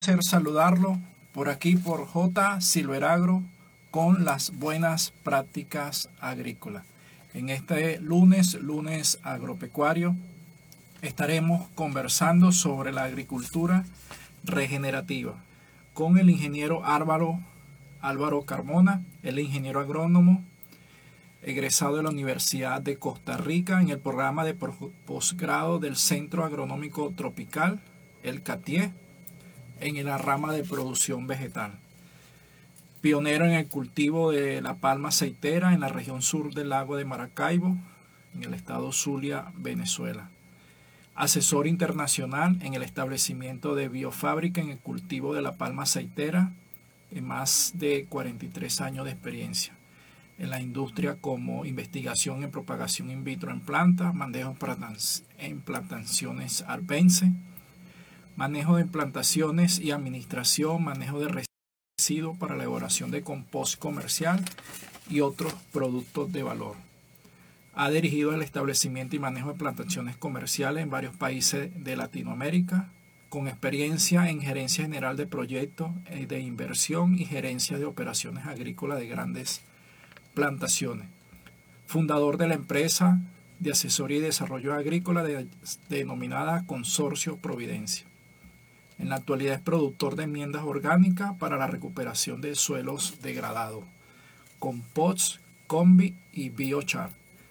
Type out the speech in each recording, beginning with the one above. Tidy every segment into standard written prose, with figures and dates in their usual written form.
placer saludarlo por aquí por J. Silveragro con las buenas prácticas agrícolas. En este lunes agropecuario, estaremos conversando sobre la agricultura regenerativa con el ingeniero Álvaro Carmona, el ingeniero agrónomo egresado de la Universidad de Costa Rica en el programa de posgrado del Centro Agronómico Tropical, el CATIE, en la rama de producción vegetal. Pionero en el cultivo de la palma aceitera en la región sur del lago de Maracaibo, en el estado Zulia, Venezuela. Asesor internacional en el establecimiento de biofábrica en el cultivo de la palma aceitera, en más de 43 años de experiencia en la industria como investigación en propagación in vitro en plantas, manejo en plantaciones arbense, manejo de plantaciones y administración, manejo de residuos para la elaboración de compost comercial y otros productos de valor. Ha dirigido el establecimiento y manejo de plantaciones comerciales en varios países de Latinoamérica, con experiencia en gerencia general de proyectos de inversión y gerencia de operaciones agrícolas de grandes plantaciones. Fundador de la empresa de asesoría y desarrollo agrícola denominada Consorcio Providencia. En la actualidad es productor de enmiendas orgánicas para la recuperación de suelos degradados, compost, combi y biochar.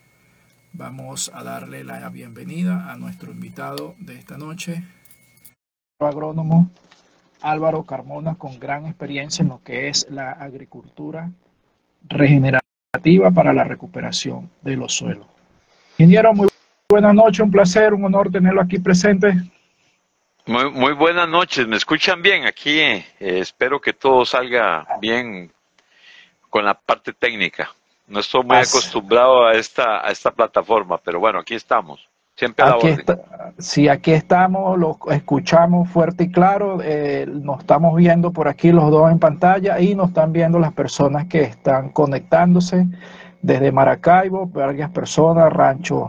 Vamos a darle la bienvenida a nuestro invitado de esta noche, agrónomo Álvaro Carmona, con gran experiencia en lo que es la agricultura regenerativa para la recuperación de los suelos. Ingeniero, muy buenas noches, un placer, un honor tenerlo aquí presente. Muy buenas noches, ¿me escuchan bien? Aquí espero que todo salga bien con la parte técnica. No estoy muy acostumbrado a esta plataforma, pero bueno, aquí estamos. Siempre a la orden. Sí, aquí estamos, lo escuchamos fuerte y claro, nos estamos viendo por aquí los dos en pantalla y nos están viendo las personas que están conectándose desde Maracaibo, varias personas, Rancho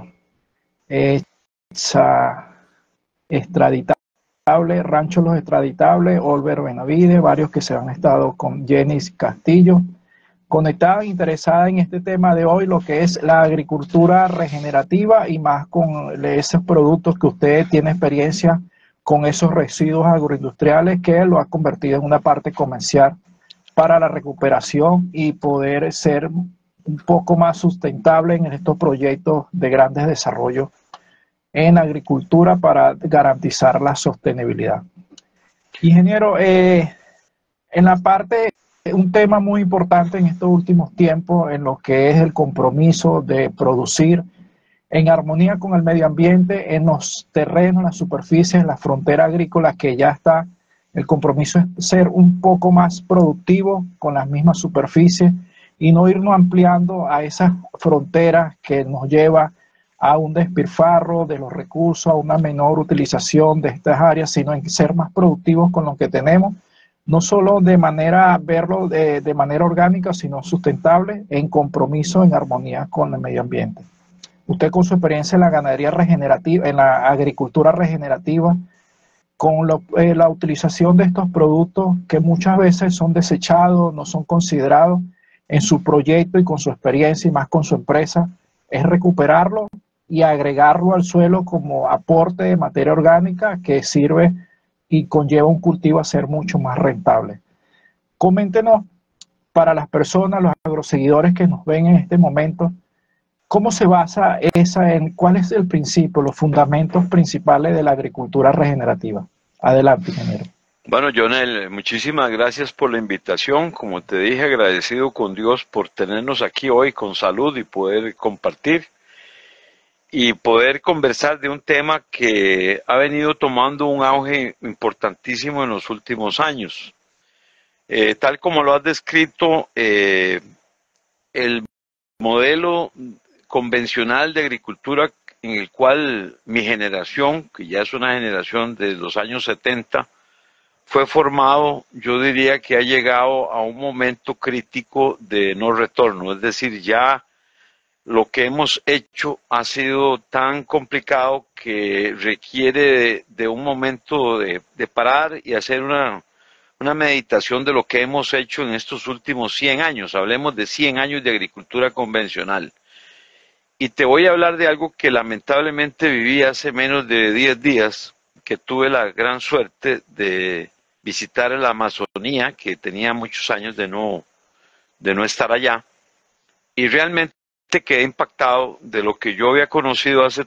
Extraditable, Rancho Los Extraditables, Olver Benavides, varios que se han estado con Jenny Castillo, conectada, interesada en este tema de hoy, lo que es la agricultura regenerativa y más con esos productos que usted tiene experiencia con esos residuos agroindustriales que lo ha convertido en una parte comercial para la recuperación y poder ser un poco más sustentable en estos proyectos de grandes desarrollos en la agricultura para garantizar la sostenibilidad. Ingeniero, en la parte, un tema muy importante en estos últimos tiempos en lo que es el compromiso de producir en armonía con el medio ambiente en los terrenos, las superficies, las fronteras agrícolas, que ya está, el compromiso es ser un poco más productivo con las mismas superficies y no irnos ampliando a esas fronteras que nos lleva a un despilfarro de los recursos, a una menor utilización de estas áreas, sino en ser más productivos con lo que tenemos, no solo de manera, verlo de manera orgánica, sino sustentable, en compromiso, en armonía con el medio ambiente. Usted, con su experiencia en la ganadería regenerativa, en la agricultura regenerativa, con la utilización de estos productos que muchas veces son desechados, no son considerados en su proyecto y con su experiencia y más con su empresa, es recuperarlo y agregarlo al suelo como aporte de materia orgánica que sirve y conlleva un cultivo a ser mucho más rentable. Coméntenos, para las personas, los agroseguidores que nos ven en este momento, ¿cómo se basa cuál es el principio, los fundamentos principales de la agricultura regenerativa? Adelante, ingeniero. Bueno, Jonel, muchísimas gracias por la invitación. Como te dije, agradecido con Dios por tenernos aquí hoy con salud y poder compartir y poder conversar de un tema que ha venido tomando un auge importantísimo en los últimos años. Tal como lo has descrito, el modelo convencional de agricultura en el cual mi generación, que ya es una generación de los años 70, fue formado, yo diría que ha llegado a un momento crítico de no retorno, es decir, ya lo que hemos hecho ha sido tan complicado que requiere de un momento de parar y hacer una meditación de lo que hemos hecho en estos últimos 100 años. Hablemos de 100 años de agricultura convencional. Y te voy a hablar de algo que lamentablemente viví hace menos de 10 días, que tuve la gran suerte de visitar la Amazonía, que tenía muchos años de no estar allá. Y realmente quedé impactado de lo que yo había conocido hace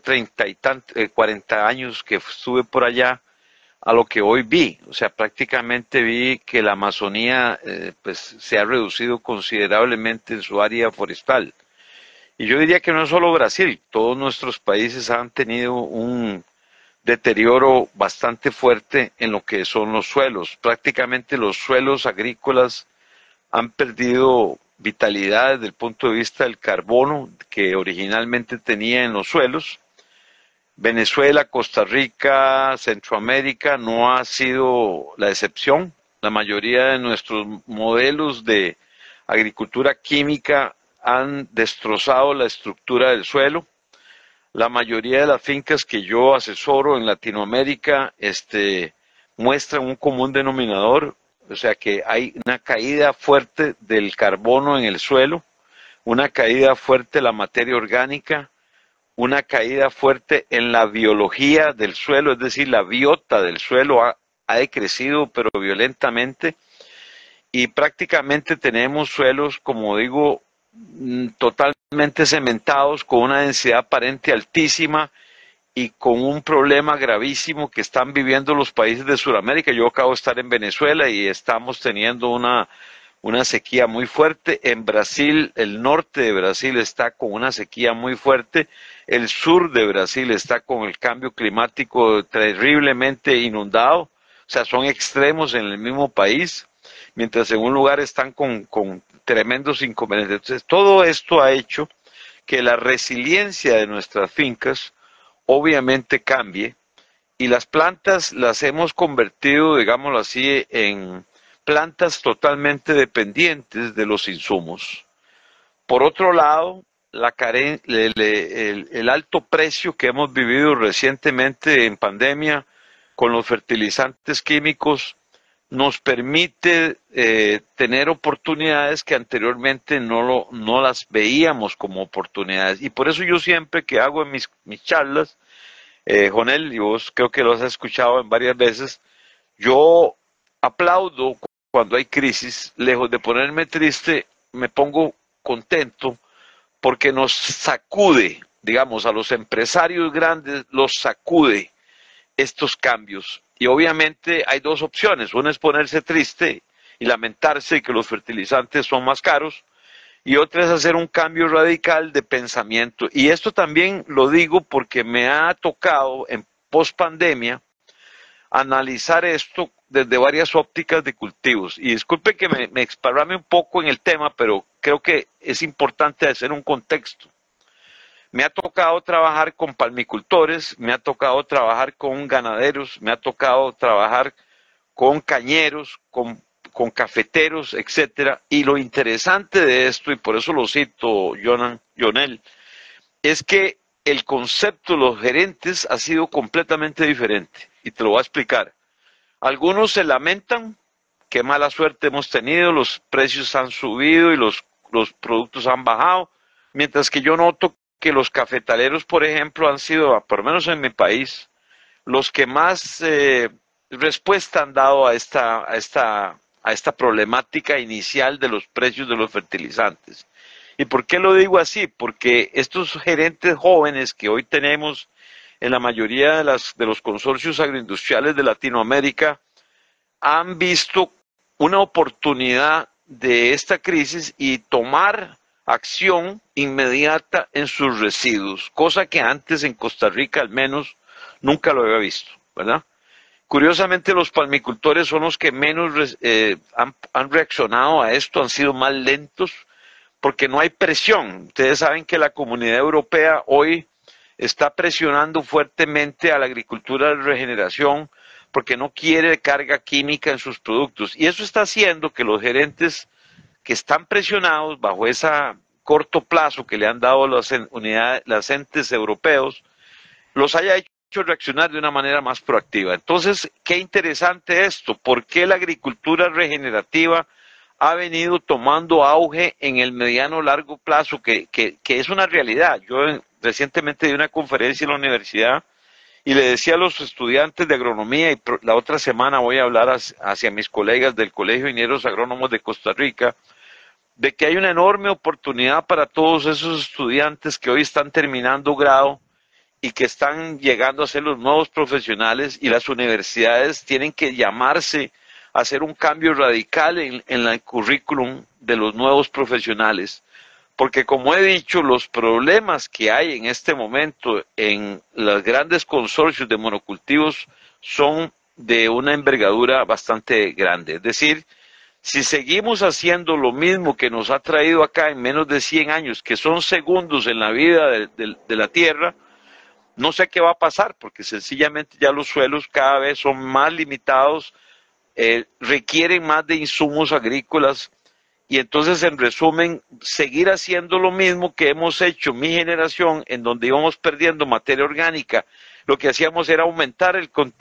40 años que estuve por allá, a lo que hoy vi. O sea, prácticamente vi que la Amazonía pues, se ha reducido considerablemente en su área forestal. Y yo diría que no es solo Brasil, todos nuestros países han tenido un deterioro bastante fuerte en lo que son los suelos. Prácticamente los suelos agrícolas han perdido vitalidad desde el punto de vista del carbono que originalmente tenía en los suelos. Venezuela, Costa Rica, Centroamérica no ha sido la excepción. La mayoría de nuestros modelos de agricultura química han destrozado la estructura del suelo. La mayoría de las fincas que yo asesoro en Latinoamérica muestran un común denominador, o sea que hay una caída fuerte del carbono en el suelo, una caída fuerte de la materia orgánica, una caída fuerte en la biología del suelo, es decir, la biota del suelo ha decrecido pero violentamente, y prácticamente tenemos suelos, como digo, totalmente cementados, con una densidad aparente altísima y con un problema gravísimo que están viviendo los países de Sudamérica. Yo acabo de estar en Venezuela y estamos teniendo una sequía muy fuerte. En Brasil, el norte de Brasil está con una sequía muy fuerte. El sur de Brasil está con el cambio climático terriblemente inundado. O sea, son extremos en el mismo país, mientras en un lugar están con tremendos inconvenientes. Entonces, todo esto ha hecho que la resiliencia de nuestras fincas obviamente cambie, y las plantas las hemos convertido, digámoslo así, en plantas totalmente dependientes de los insumos. Por otro lado, el alto precio que hemos vivido recientemente en pandemia con los fertilizantes químicos nos permite tener oportunidades que anteriormente no las veíamos como oportunidades. Y por eso yo siempre que hago en mis charlas, Jonel, y vos creo que lo has escuchado en varias veces, yo aplaudo cuando hay crisis. Lejos de ponerme triste, me pongo contento porque nos sacude, digamos, a los empresarios grandes los sacude estos cambios. Y obviamente hay dos opciones: una es ponerse triste y lamentarse de que los fertilizantes son más caros, y otra es hacer un cambio radical de pensamiento. Y esto también lo digo porque me ha tocado en pospandemia analizar esto desde varias ópticas de cultivos. Y disculpe que me exparrame un poco en el tema, pero creo que es importante hacer un contexto. Me ha tocado trabajar con palmicultores, me ha tocado trabajar con ganaderos, me ha tocado trabajar con cañeros, con cafeteros, etcétera. Y lo interesante de esto, y por eso lo cito, Jonel, es que el concepto de los gerentes ha sido completamente diferente. Y te lo voy a explicar. Algunos se lamentan, qué mala suerte hemos tenido, los precios han subido y los productos han bajado, mientras que yo noto que los cafetaleros, por ejemplo, han sido, por lo menos en mi país, los que más respuesta han dado a esta problemática inicial de los precios de los fertilizantes. ¿Y por qué lo digo así? Porque estos gerentes jóvenes que hoy tenemos en la mayoría de los consorcios agroindustriales de Latinoamérica han visto una oportunidad de esta crisis y tomar acción inmediata en sus residuos, cosa que antes en Costa Rica al menos nunca lo había visto, ¿verdad? Curiosamente, los palmicultores son los que menos han reaccionado a esto, han sido más lentos, porque no hay presión. Ustedes saben que la Comunidad Europea hoy está presionando fuertemente a la agricultura de regeneración porque no quiere carga química en sus productos. Y eso está haciendo que los gerentes que están presionados bajo ese corto plazo que le han dado los entes europeos, los haya hecho hecho reaccionar de una manera más proactiva. Entonces, qué interesante esto. ¿Por qué la agricultura regenerativa ha venido tomando auge en el mediano largo plazo? Que es una realidad. Yo recientemente di una conferencia en la universidad y le decía a los estudiantes de agronomía, y la otra semana voy a hablar hacia mis colegas del Colegio de Ingenieros Agrónomos de Costa Rica, de que hay una enorme oportunidad para todos esos estudiantes que hoy están terminando grado y que están llegando a ser los nuevos profesionales, y las universidades tienen que llamarse a hacer un cambio radical en el currículum de los nuevos profesionales. Porque como he dicho, los problemas que hay en este momento en los grandes consorcios de monocultivos son de una envergadura bastante grande. Es decir, si seguimos haciendo lo mismo que nos ha traído acá en menos de 100 años, que son segundos en la vida de la tierra, no sé qué va a pasar, porque sencillamente ya los suelos cada vez son más limitados, requieren más de insumos agrícolas, y entonces, en resumen, seguir haciendo lo mismo que hemos hecho mi generación, en donde íbamos perdiendo materia orgánica, lo que hacíamos era aumentar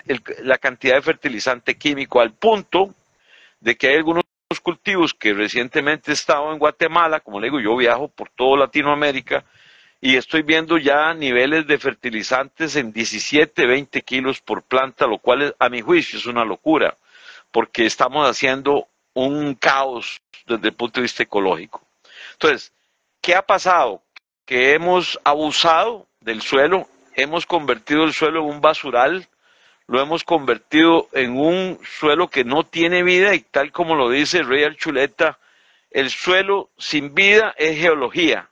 la cantidad de fertilizante químico, al punto de que hay algunos cultivos que recientemente he estado en Guatemala, como le digo, yo viajo por toda Latinoamérica, y estoy viendo ya niveles de fertilizantes en 17, 20 kilos por planta, lo cual a mi juicio es una locura, porque estamos haciendo un caos desde el punto de vista ecológico. Entonces, ¿qué ha pasado? Que hemos abusado del suelo, hemos convertido el suelo en un basural, lo hemos convertido en un suelo que no tiene vida, y tal como lo dice Rey Archuleta, el suelo sin vida es geología.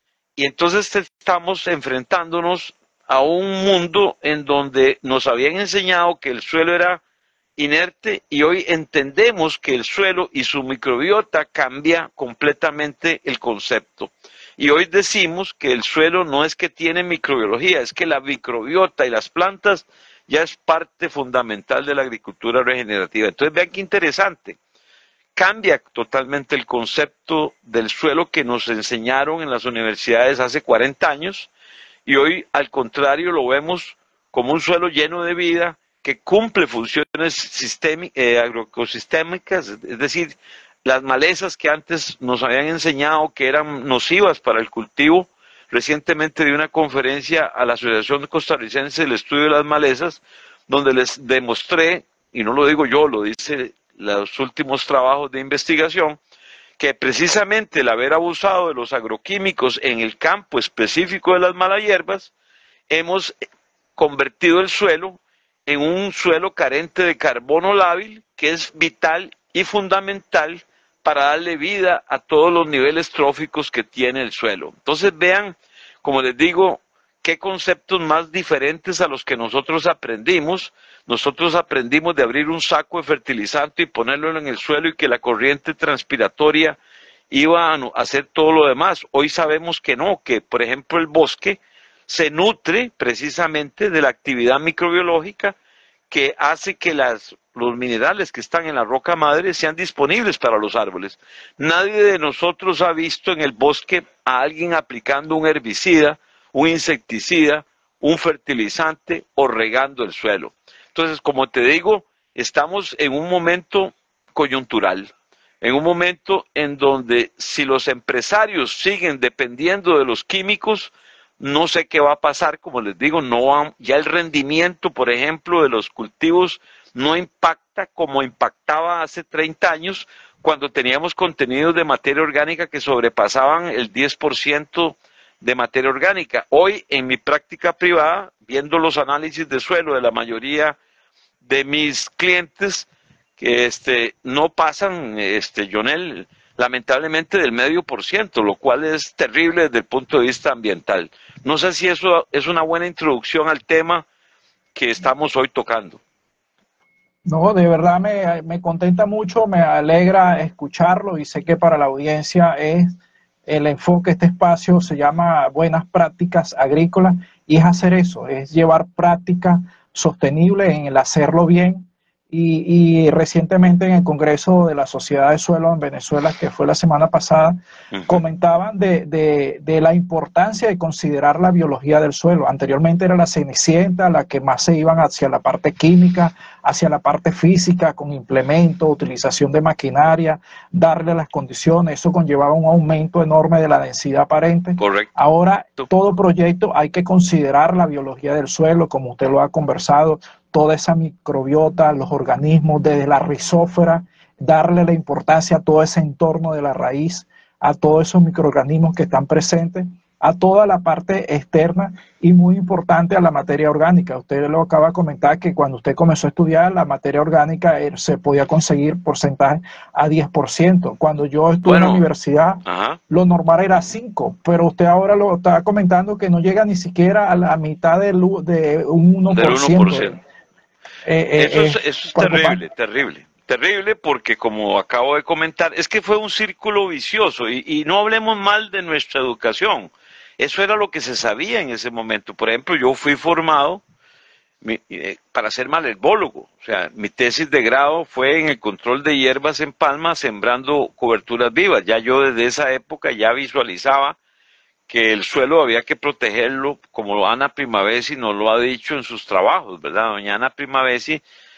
Y entonces estamos enfrentándonos a un mundo en donde nos habían enseñado que el suelo era inerte, y hoy entendemos que el suelo y su microbiota cambia completamente el concepto. Y hoy decimos que el suelo no es que tiene microbiología, es que la microbiota y las plantas ya es parte fundamental de la agricultura regenerativa. Entonces vean qué interesante. Cambia totalmente el concepto del suelo que nos enseñaron en las universidades hace 40 años, y hoy al contrario lo vemos como un suelo lleno de vida que cumple funciones agroecosistémicas, es decir, las malezas que antes nos habían enseñado que eran nocivas para el cultivo. Recientemente di una conferencia a la Asociación Costarricense del Estudio de las Malezas, donde les demostré, y no lo digo yo, lo dice los últimos trabajos de investigación, que precisamente el haber abusado de los agroquímicos en el campo específico de las malas hierbas, hemos convertido el suelo en un suelo carente de carbono lábil, que es vital y fundamental para darle vida a todos los niveles tróficos que tiene el suelo. Entonces vean, como les digo, qué conceptos más diferentes a los que nosotros aprendimos. Nosotros aprendimos de abrir un saco de fertilizante y ponerlo en el suelo, y que la corriente transpiratoria iba a hacer todo lo demás. Hoy sabemos que no, que por ejemplo el bosque se nutre precisamente de la actividad microbiológica que hace que los minerales que están en la roca madre sean disponibles para los árboles. Nadie de nosotros ha visto en el bosque a alguien aplicando un herbicida, un insecticida, un fertilizante o regando el suelo. Entonces, como te digo, estamos en un momento coyuntural, en un momento en donde si los empresarios siguen dependiendo de los químicos, no sé qué va a pasar. Como les digo, ya el rendimiento, por ejemplo, de los cultivos no impacta como impactaba hace 30 años, cuando teníamos contenidos de materia orgánica que sobrepasaban el 10% de materia orgánica. Hoy, en mi práctica privada, viendo los análisis de suelo de la mayoría de mis clientes, que no pasan, Jonel, lamentablemente del 0,5%, lo cual es terrible desde el punto de vista ambiental. No sé si eso es una buena introducción al tema que estamos hoy tocando. No, de verdad me contenta mucho, me alegra escucharlo, y sé que para la audiencia es el enfoque. Este espacio se llama Buenas Prácticas Agrícolas, y es hacer eso, es llevar práctica sostenible en el hacerlo bien, y recientemente en el Congreso de la Sociedad de Suelo en Venezuela, que fue la semana pasada, comentaban de la importancia de considerar la biología del suelo. Anteriormente era la cenicienta, la que más se iban hacia la parte química, hacia la parte física, con implementos, utilización de maquinaria, darle las condiciones. Eso conllevaba un aumento enorme de la densidad aparente. Correcto. Ahora, todo proyecto hay que considerar la biología del suelo, como usted lo ha conversado, toda esa microbiota, los organismos, desde la rizósfera, darle la importancia a todo ese entorno de la raíz, a todos esos microorganismos que están presentes, a toda la parte externa y muy importante a la materia orgánica. Usted lo acaba de comentar que cuando usted comenzó a estudiar la materia orgánica se podía conseguir porcentaje a 10%. Cuando yo estuve en la universidad, lo normal era 5%, pero usted ahora lo está comentando que no llega ni siquiera a la mitad de un 1%. Eso es terrible, terrible porque como acabo de comentar, es que fue un círculo vicioso y no hablemos mal de nuestra educación. Eso era lo que se sabía en ese momento. Por ejemplo, yo fui formado para ser malherbólogo. O sea, mi tesis de grado fue en el control de hierbas en palma, sembrando coberturas vivas. Ya yo desde esa época ya visualizaba que el suelo había que protegerlo, como Ana Primavesi nos lo ha dicho en sus trabajos, ¿verdad? Doña Ana Primavesi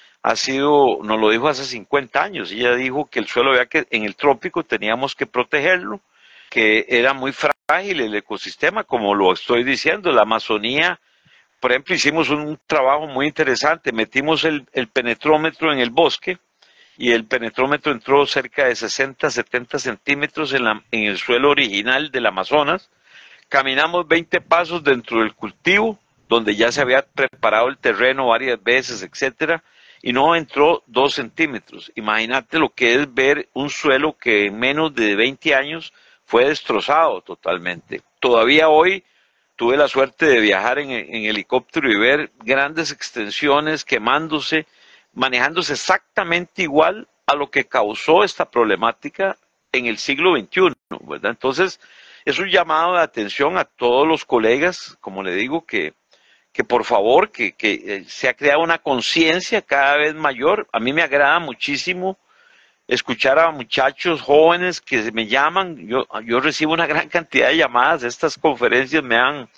nos lo dijo hace 50 años. Ella dijo que el suelo había que, en el trópico teníamos que protegerlo, que era muy frágil el ecosistema, como lo estoy diciendo. La Amazonía, por ejemplo, hicimos un trabajo muy interesante, metimos el penetrómetro en el bosque y el penetrómetro entró cerca de 60, 70 centímetros en el suelo original del Amazonas. Caminamos 20 pasos dentro del cultivo, donde ya se había preparado el terreno varias veces, etcétera, y no entró 2 centímetros. Imagínate lo que es ver un suelo que en menos de 20 años fue destrozado totalmente. Todavía hoy tuve la suerte de viajar en helicóptero y ver grandes extensiones quemándose, manejándose exactamente igual a lo que causó esta problemática en el siglo XXI, ¿verdad? Entonces, es un llamado de atención a todos los colegas, como le digo, que por favor, que se ha creado una conciencia cada vez mayor. A mí me agrada muchísimo escuchar a muchachos jóvenes que me llaman. Yo recibo una gran cantidad de llamadas. Estas conferencias han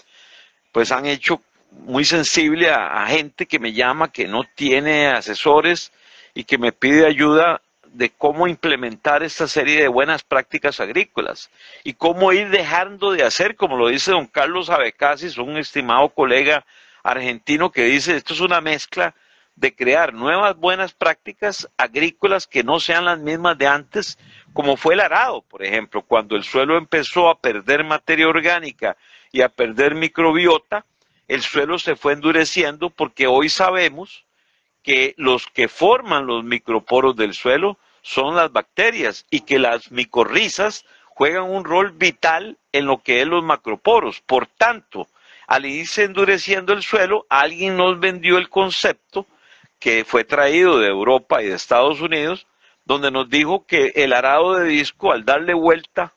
hecho muy sensible a gente que me llama, que no tiene asesores y que me pide ayuda de cómo implementar esta serie de buenas prácticas agrícolas y cómo ir dejando de hacer, como lo dice don Carlos Abecasis, un estimado colega argentino que dice, esto es una mezcla de crear nuevas buenas prácticas agrícolas que no sean las mismas de antes, como fue el arado, por ejemplo, cuando el suelo empezó a perder materia orgánica y a perder microbiota, el suelo se fue endureciendo porque hoy sabemos que los que forman los microporos del suelo son las bacterias y que las micorrizas juegan un rol vital en lo que es los macroporos. Por tanto, al irse endureciendo el suelo, alguien nos vendió el concepto que fue traído de Europa y de Estados Unidos, donde nos dijo que el arado de disco, al darle vuelta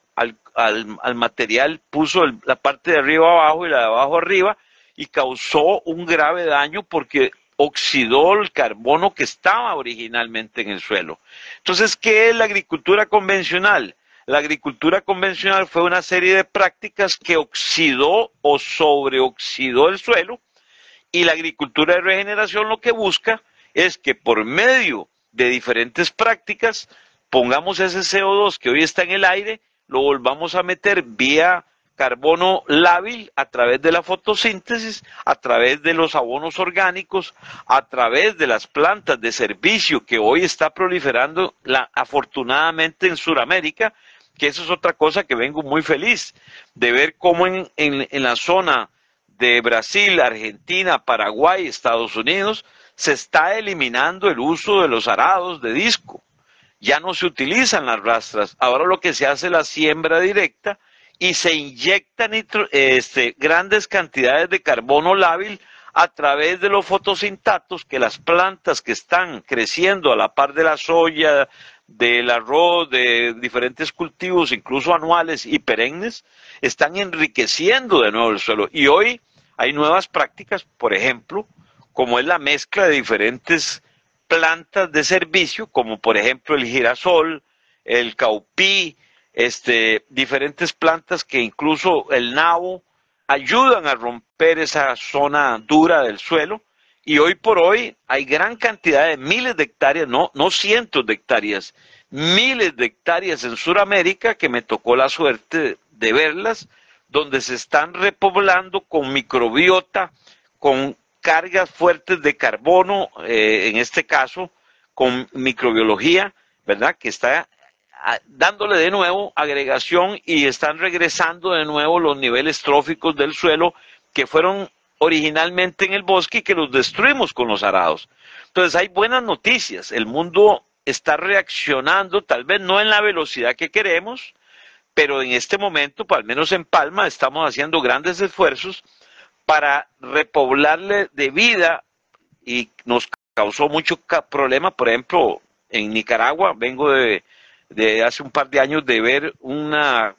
al material, puso la parte de arriba abajo y la de abajo arriba y causó un grave daño porque oxidó el carbono que estaba originalmente en el suelo. Entonces, ¿qué es la agricultura convencional? La agricultura convencional fue una serie de prácticas que oxidó o sobreoxidó el suelo, y la agricultura de regeneración lo que busca es que por medio de diferentes prácticas pongamos ese CO2 que hoy está en el aire, lo volvamos a meter vía carbono lábil a través de la fotosíntesis, a través de los abonos orgánicos, a través de las plantas de servicio que hoy está proliferando afortunadamente en Sudamérica, que eso es otra cosa que vengo muy feliz de ver cómo en la zona de Brasil, Argentina, Paraguay, Estados Unidos, se está eliminando el uso de los arados de disco. Ya no se utilizan las rastras, ahora lo que se hace es la siembra directa y se inyectan grandes cantidades de carbono lábil a través de los fotosintatos que las plantas que están creciendo a la par de la soya, del arroz, de diferentes cultivos, incluso anuales y perennes, están enriqueciendo de nuevo el suelo. Y hoy hay nuevas prácticas, por ejemplo, como es la mezcla de diferentes plantas de servicio, como por ejemplo el girasol, el caupí, diferentes plantas que incluso el nabo ayudan a romper esa zona dura del suelo. Y hoy por hoy hay gran cantidad de miles de hectáreas, no cientos de hectáreas, miles de hectáreas en Sudamérica que me tocó la suerte de verlas, donde se están repoblando con microbiota, con cargas fuertes de carbono, en este caso, con microbiología, ¿verdad? Que está dándole de nuevo agregación y están regresando de nuevo los niveles tróficos del suelo que fueron originalmente en el bosque y que los destruimos con los arados. Entonces hay buenas noticias, el mundo está reaccionando, tal vez no en la velocidad que queremos, pero en este momento, al menos en Palma, estamos haciendo grandes esfuerzos para repoblarle de vida y nos causó mucho problema, por ejemplo, en Nicaragua, vengo de hace un par de años de ver un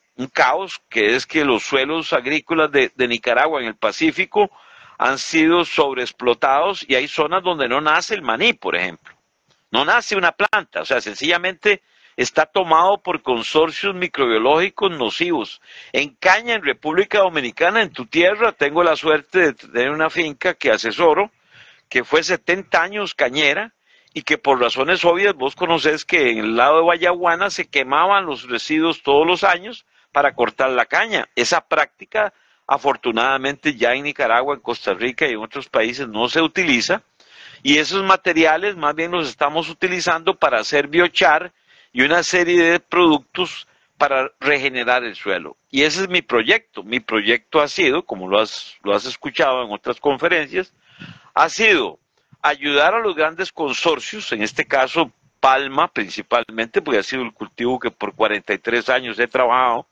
caos, que es que los suelos agrícolas de Nicaragua en el Pacífico han sido sobreexplotados y hay zonas donde no nace el maní, por ejemplo. No nace una planta, o sea, sencillamente está tomado por consorcios microbiológicos nocivos. En caña, en República Dominicana, en tu tierra, tengo la suerte de tener una finca que asesoro, que fue 70 años cañera, y que por razones obvias vos conocés que en el lado de Vallaguana se quemaban los residuos todos los años para cortar la caña. Esa práctica, afortunadamente, ya en Nicaragua, en Costa Rica y en otros países no se utiliza, y esos materiales más bien los estamos utilizando para hacer biochar y una serie de productos para regenerar el suelo. Y ese es mi proyecto. Mi proyecto ha sido, como lo has escuchado en otras conferencias, ha sido ayudar a los grandes consorcios, en este caso Palma principalmente, porque ha sido el cultivo que por 43 años he trabajado,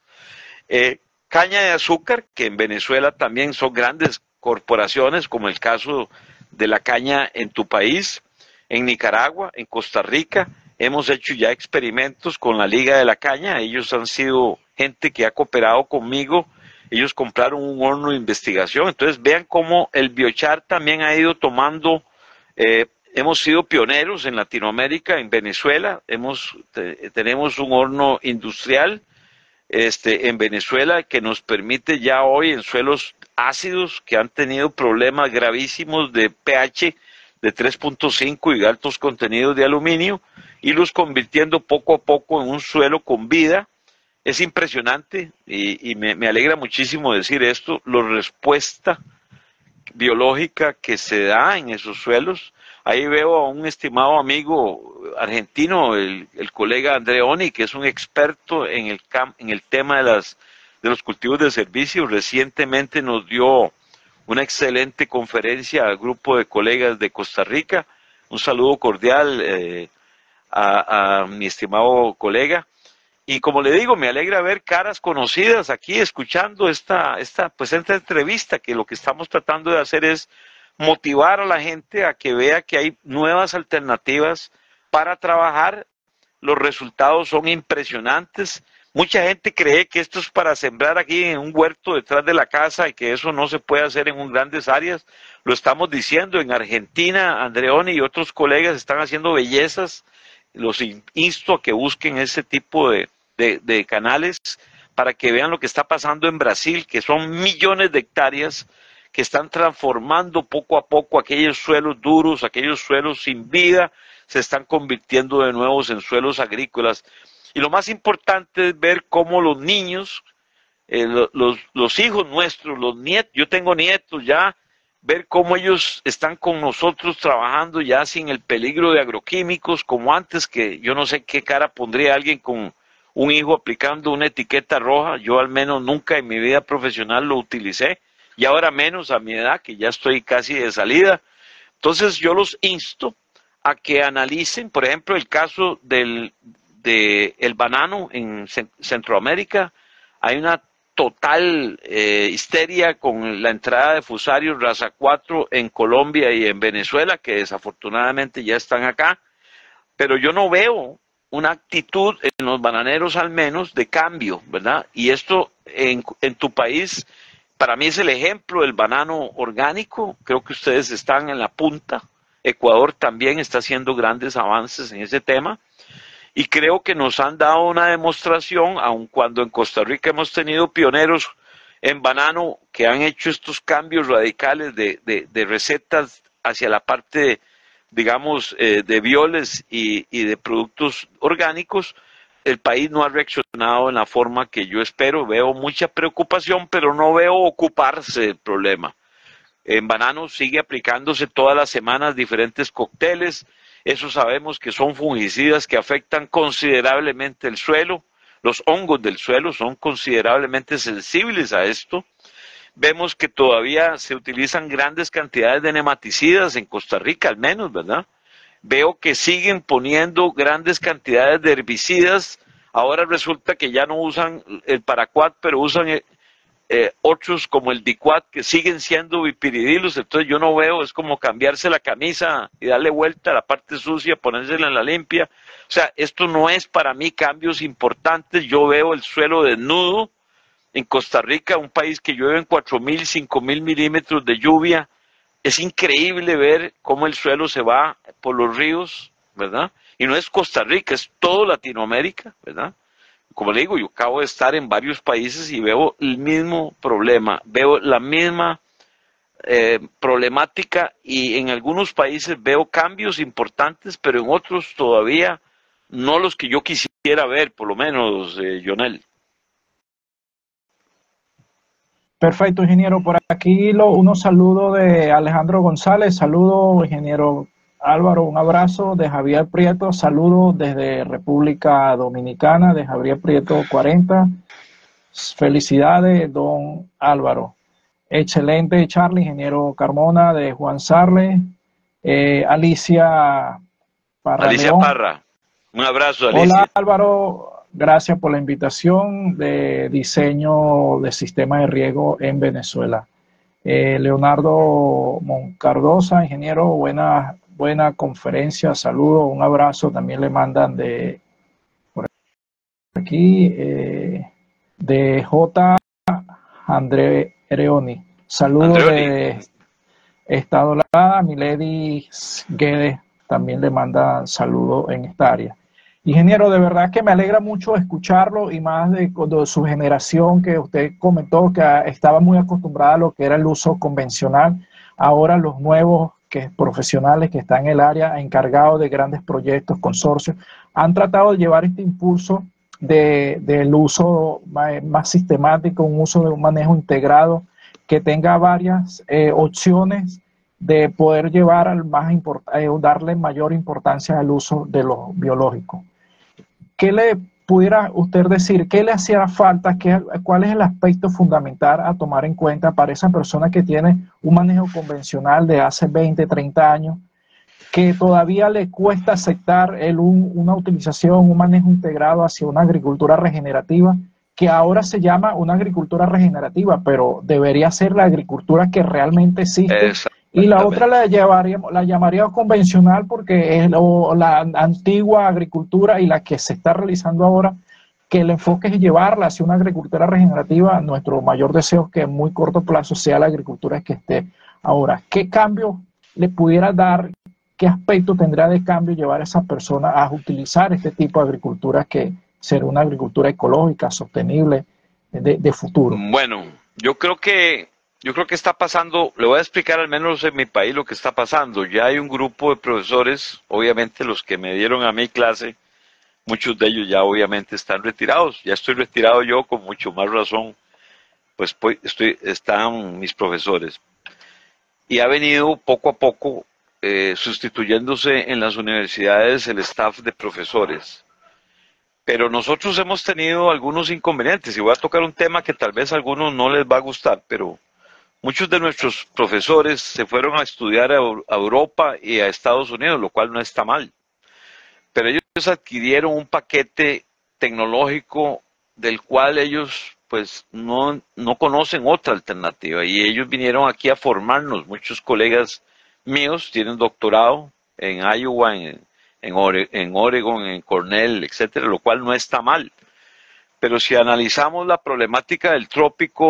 caña de azúcar, que en Venezuela también son grandes corporaciones, como el caso de la caña en tu país, en Nicaragua, en Costa Rica, hemos hecho ya experimentos con la Liga de la Caña, ellos han sido gente que ha cooperado conmigo, ellos compraron un horno de investigación, entonces vean cómo el biochar también ha ido tomando, hemos sido pioneros en Latinoamérica, en Venezuela, tenemos un horno industrial en Venezuela que nos permite ya hoy en suelos ácidos que han tenido problemas gravísimos de pH de 3.5 y altos contenidos de aluminio, irlos convirtiendo poco a poco en un suelo con vida. Es impresionante y me alegra muchísimo decir esto, la respuesta biológica que se da en esos suelos. Ahí veo a un estimado amigo argentino, el colega Andreoni, que es un experto en el tema de los cultivos de servicio. Recientemente nos dio una excelente conferencia al grupo de colegas de Costa Rica. Un saludo cordial a mi estimado colega. Y como le digo, me alegra ver caras conocidas aquí escuchando esta entrevista, que lo que estamos tratando de hacer es motivar a la gente a que vea que hay nuevas alternativas para trabajar. Los resultados son impresionantes. Mucha gente cree que esto es para sembrar aquí en un huerto detrás de la casa y que eso no se puede hacer en grandes áreas. Lo estamos diciendo en Argentina, Andreoni y otros colegas están haciendo bellezas. Los insto a que busquen ese tipo de canales para que vean lo que está pasando en Brasil, que son millones de hectáreas que están transformando poco a poco aquellos suelos duros, aquellos suelos sin vida, se están convirtiendo de nuevo en suelos agrícolas. Y lo más importante es ver cómo los niños, los hijos nuestros, los nietos, yo tengo nietos ya, ver cómo ellos están con nosotros trabajando ya sin el peligro de agroquímicos, como antes, que yo no sé qué cara pondría alguien con un hijo aplicando una etiqueta roja. Yo al menos nunca en mi vida profesional lo utilicé, y ahora menos a mi edad, que ya estoy casi de salida. Entonces yo los insto a que analicen, por ejemplo, el caso del banano en Centroamérica. Hay una total histeria con la entrada de fusarios raza 4 en Colombia y en Venezuela, que desafortunadamente ya están acá, pero yo no veo una actitud en los bananeros al menos de cambio, ¿verdad? Y esto en tu país, para mí es el ejemplo del banano orgánico. Creo que ustedes están en la punta Ecuador también está haciendo grandes avances en ese tema y creo que nos han dado una demostración, aun cuando en Costa Rica hemos tenido pioneros en banano que han hecho estos cambios radicales de recetas hacia la parte, digamos, de violes y de productos orgánicos. El país no ha reaccionado en la forma que yo espero. Veo mucha preocupación, pero no veo ocuparse del problema. En banano sigue aplicándose todas las semanas diferentes cócteles. Eso sabemos que son fungicidas que afectan considerablemente el suelo. Los hongos del suelo son considerablemente sensibles a esto. Vemos que todavía se utilizan grandes cantidades de nematicidas en Costa Rica, al menos, ¿verdad? Veo que siguen poniendo grandes cantidades de herbicidas. Ahora resulta que ya no usan el paraquat, pero usan otros como el diquat que siguen siendo bipiridilos. Entonces yo no veo, es como cambiarse la camisa y darle vuelta a la parte sucia, ponérsela en la limpia. O sea, esto no es para mí cambios importantes. Yo veo el suelo desnudo en Costa Rica, un país que llueve en 4.000, 5.000 milímetros de lluvia. Es increíble ver cómo el suelo se va por los ríos, ¿verdad? Y no es Costa Rica, es todo Latinoamérica, ¿verdad? Como le digo, yo acabo de estar en varios países y veo el mismo problema, veo la misma problemática y en algunos países veo cambios importantes, pero en otros todavía no los que yo quisiera ver, por lo menos, Jonel. Perfecto, ingeniero. Por aquí unos saludos de Alejandro González. Saludos, ingeniero Álvaro. Un abrazo de Javier Prieto. Saludos desde República Dominicana, de Javier Prieto 40. Felicidades, don Álvaro. Excelente, Charlie. Ingeniero Carmona, de Juan Sarle. Alicia Parra. Alicia León. Parra. Un abrazo, Alicia. Hola, Álvaro. Gracias por la invitación de diseño de sistema de riego en Venezuela. Leonardo Moncardosa, ingeniero, buena conferencia, saludos, un abrazo. También le mandan de por aquí, de J. André Ereoni. Saludos de Estado Lara, Milady Guedes también le manda saludos en esta área. Ingeniero, de verdad que me alegra mucho escucharlo y más de su generación que usted comentó que estaba muy acostumbrada a lo que era el uso convencional. Ahora los nuevos profesionales que están en el área encargados de grandes proyectos, consorcios, han tratado de llevar este impulso del uso más sistemático, un uso de un manejo integrado que tenga varias opciones de poder llevar darle mayor importancia al uso de los biológicos. ¿Qué le pudiera usted decir? ¿Qué le hacía falta? ¿Cuál es el aspecto fundamental a tomar en cuenta para esa persona que tiene un manejo convencional de hace 20, 30 años, que todavía le cuesta aceptar una utilización, un manejo integrado hacia una agricultura regenerativa, que ahora se llama una agricultura regenerativa, pero debería ser la agricultura que realmente existe? Y la otra la llamaría convencional porque es la antigua agricultura y la que se está realizando ahora, que el enfoque es llevarla hacia una agricultura regenerativa. Nuestro mayor deseo es que en muy corto plazo sea la agricultura que esté ahora. ¿Qué cambio le pudiera dar? ¿Qué aspecto tendrá de cambio llevar a esa persona a utilizar este tipo de agricultura que será una agricultura ecológica, sostenible, de futuro? Bueno, yo creo que está pasando, le voy a explicar al menos en mi país lo que está pasando. Ya hay un grupo de profesores, obviamente los que me dieron a mi clase, muchos de ellos ya obviamente están retirados. Ya estoy retirado yo con mucho más razón, pues están mis profesores. Y ha venido poco a poco sustituyéndose en las universidades el staff de profesores. Pero nosotros hemos tenido algunos inconvenientes y voy a tocar un tema que tal vez a algunos no les va a gustar, pero muchos de nuestros profesores se fueron a estudiar a Europa y a Estados Unidos, lo cual no está mal. Pero ellos adquirieron un paquete tecnológico del cual ellos pues no conocen otra alternativa y ellos vinieron aquí a formarnos. Muchos colegas míos tienen doctorado en Iowa, en Oregon, en Cornell, etcétera, lo cual no está mal. Pero si analizamos la problemática del trópico,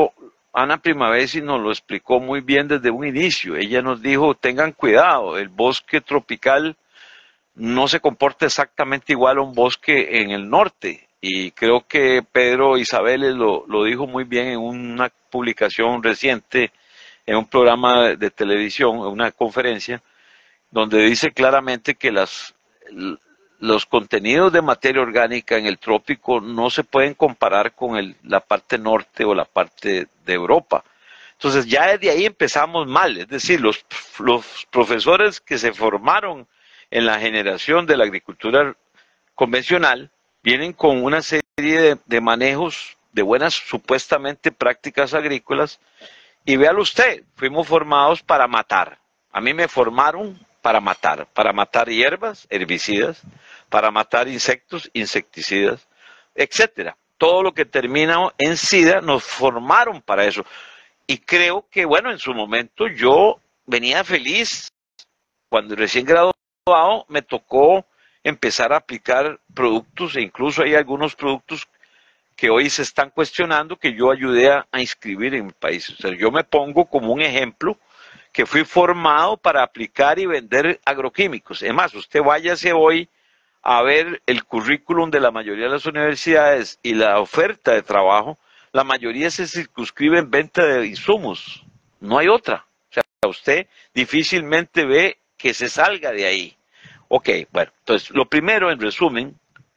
Ana Primavesi nos lo explicó muy bien desde un inicio. Ella nos dijo, tengan cuidado, el bosque tropical no se comporta exactamente igual a un bosque en el norte. Y creo que Pedro Isabel lo dijo muy bien en una publicación reciente, en un programa de televisión, en una conferencia, donde dice claramente que los contenidos de materia orgánica en el trópico no se pueden comparar con la parte norte o la parte de Europa. Entonces ya desde ahí empezamos mal, es decir, los profesores que se formaron en la generación de la agricultura convencional vienen con una serie de manejos de buenas supuestamente prácticas agrícolas y véalo usted, fuimos formados para matar. A mí me formaron para matar hierbas, herbicidas, para matar insectos, insecticidas, etcétera. Todo lo que termina en SIDA nos formaron para eso. Y creo que, bueno, en su momento yo venía feliz. Cuando recién graduado me tocó empezar a aplicar productos e incluso hay algunos productos que hoy se están cuestionando que yo ayudé a inscribir en mi país. O sea, yo me pongo como un ejemplo que fui formado para aplicar y vender agroquímicos. Es más, usted váyase hoy a ver el currículum de la mayoría de las universidades y la oferta de trabajo, la mayoría se circunscribe en venta de insumos. No hay otra. O sea, usted difícilmente ve que se salga de ahí. Ok, bueno, entonces lo primero, en resumen,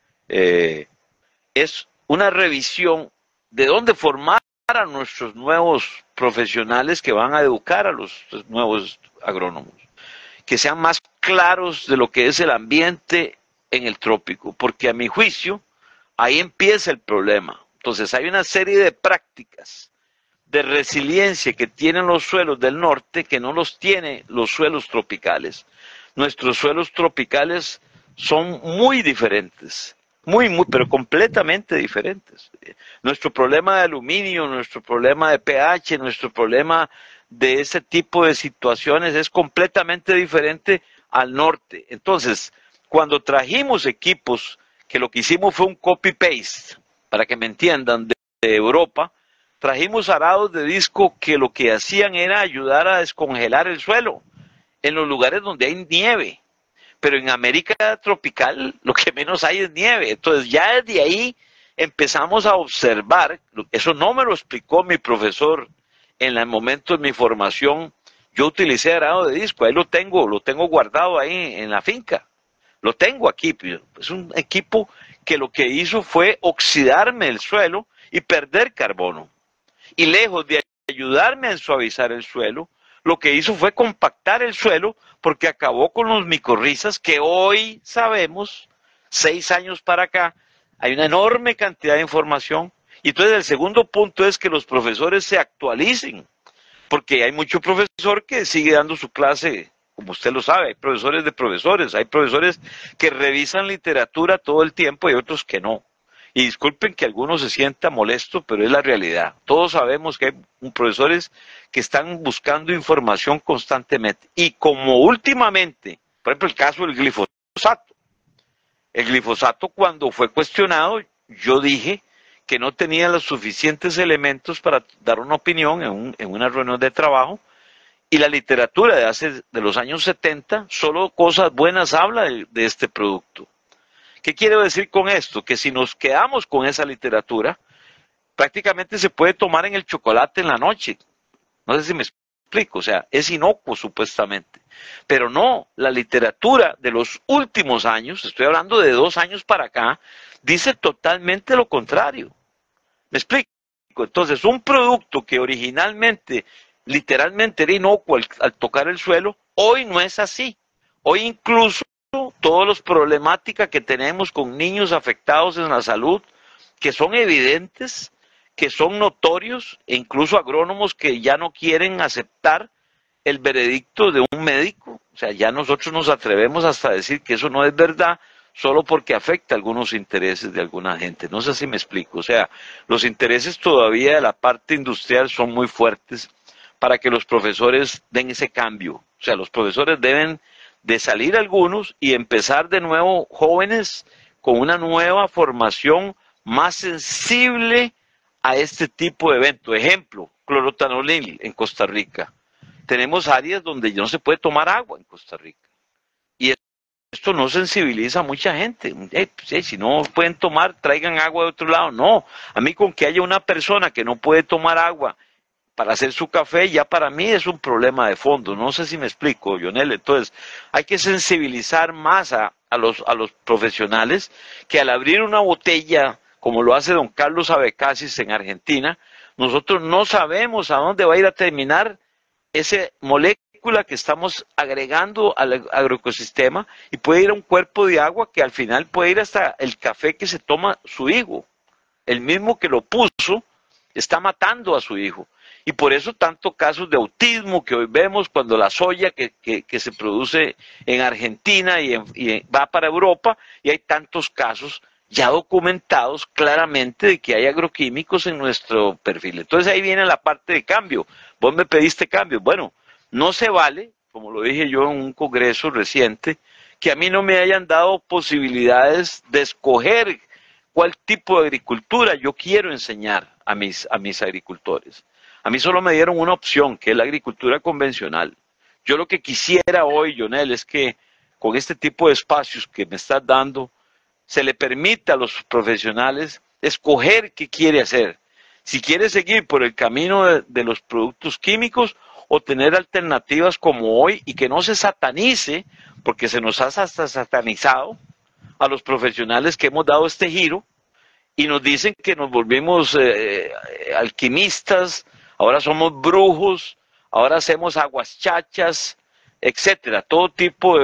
es una revisión de dónde formar a nuestros nuevos profesionales que van a educar a los nuevos agrónomos, que sean más claros de lo que es el ambiente en el trópico, porque a mi juicio ahí empieza el problema. Entonces hay una serie de prácticas de resiliencia que tienen los suelos del norte que no los tiene los suelos tropicales. Nuestros suelos tropicales son muy diferentes, pero completamente diferentes. Nuestro problema de aluminio, nuestro problema de pH, nuestro problema de ese tipo de situaciones es completamente diferente al norte. Entonces, cuando trajimos equipos, que lo que hicimos fue un copy-paste, para que me entiendan, de Europa, trajimos arados de disco que lo que hacían era ayudar a descongelar el suelo en los lugares donde hay nieve. Pero en América tropical lo que menos hay es nieve. Entonces ya desde ahí empezamos a observar, eso no me lo explicó mi profesor en el momento de mi formación. Yo utilicé arado de disco, ahí lo tengo guardado ahí en la finca. Lo tengo aquí, es un equipo que lo que hizo fue oxidarme el suelo y perder carbono. Y lejos de ayudarme a suavizar el suelo, lo que hizo fue compactar el suelo porque acabó con los micorrizas que hoy sabemos, 6 años para acá, hay una enorme cantidad de información. Y entonces el segundo punto es que los profesores se actualicen, porque hay mucho profesor que sigue dando su clase, como usted lo sabe, hay profesores de profesores, hay profesores que revisan literatura todo el tiempo y otros que no. Y disculpen que algunos se sienta molesto, pero es la realidad. Todos sabemos que hay profesores que están buscando información constantemente. Y como últimamente, por ejemplo, el caso del glifosato. El glifosato, cuando fue cuestionado, yo dije que no tenía los suficientes elementos para dar una opinión en una reunión de trabajo. Y la literatura de los años 70, solo cosas buenas habla de este producto. ¿Qué quiero decir con esto? Que si nos quedamos con esa literatura, prácticamente se puede tomar en el chocolate en la noche. No sé si me explico, o sea, es inocuo supuestamente. Pero no, la literatura de los últimos años, estoy hablando de 2 años para acá, dice totalmente lo contrario. ¿Me explico? Entonces, un producto que originalmente, literalmente era inocuo al tocar el suelo, hoy no es así. Hoy incluso todas las problemáticas que tenemos con niños afectados en la salud, que son evidentes, que son notorios, e incluso agrónomos que ya no quieren aceptar el veredicto de un médico. O sea, ya nosotros nos atrevemos hasta a decir que eso no es verdad, solo porque afecta algunos intereses de alguna gente. No sé si me explico. O sea, los intereses todavía de la parte industrial son muy fuertes para que los profesores den ese cambio. O sea, los profesores deben de salir algunos y empezar de nuevo jóvenes con una nueva formación más sensible a este tipo de evento. Ejemplo, clorotanonil en Costa Rica. Tenemos áreas donde no se puede tomar agua en Costa Rica. Y esto no sensibiliza a mucha gente. Si no pueden tomar, traigan agua de otro lado. No, a mí con que haya una persona que no puede tomar agua para hacer su café, ya para mí es un problema de fondo. No sé si me explico, Lionel. Entonces, hay que sensibilizar más a los profesionales que al abrir una botella, como lo hace don Carlos Abecasis en Argentina, nosotros no sabemos a dónde va a ir a terminar esa molécula que estamos agregando al agroecosistema y puede ir a un cuerpo de agua que al final puede ir hasta el café que se toma su hijo. El mismo que lo puso está matando a su hijo. Y por eso tantos casos de autismo que hoy vemos cuando la soya que se produce en Argentina y va para Europa, y hay tantos casos ya documentados claramente de que hay agroquímicos en nuestro perfil. Entonces ahí viene la parte de cambio. Vos me pediste cambios. Bueno, no se vale, como lo dije yo en un congreso reciente, que a mí no me hayan dado posibilidades de escoger cuál tipo de agricultura yo quiero enseñar a mis agricultores. A mí solo me dieron una opción, que es la agricultura convencional. Yo lo que quisiera hoy, Lionel, es que con este tipo de espacios que me estás dando, se le permita a los profesionales escoger qué quiere hacer. Si quiere seguir por el camino de los productos químicos o tener alternativas como hoy y que no se satanice, porque se nos ha hasta satanizado a los profesionales que hemos dado este giro y nos dicen que nos volvimos alquimistas, ahora somos brujos, ahora hacemos aguas chachas, etcétera, todo tipo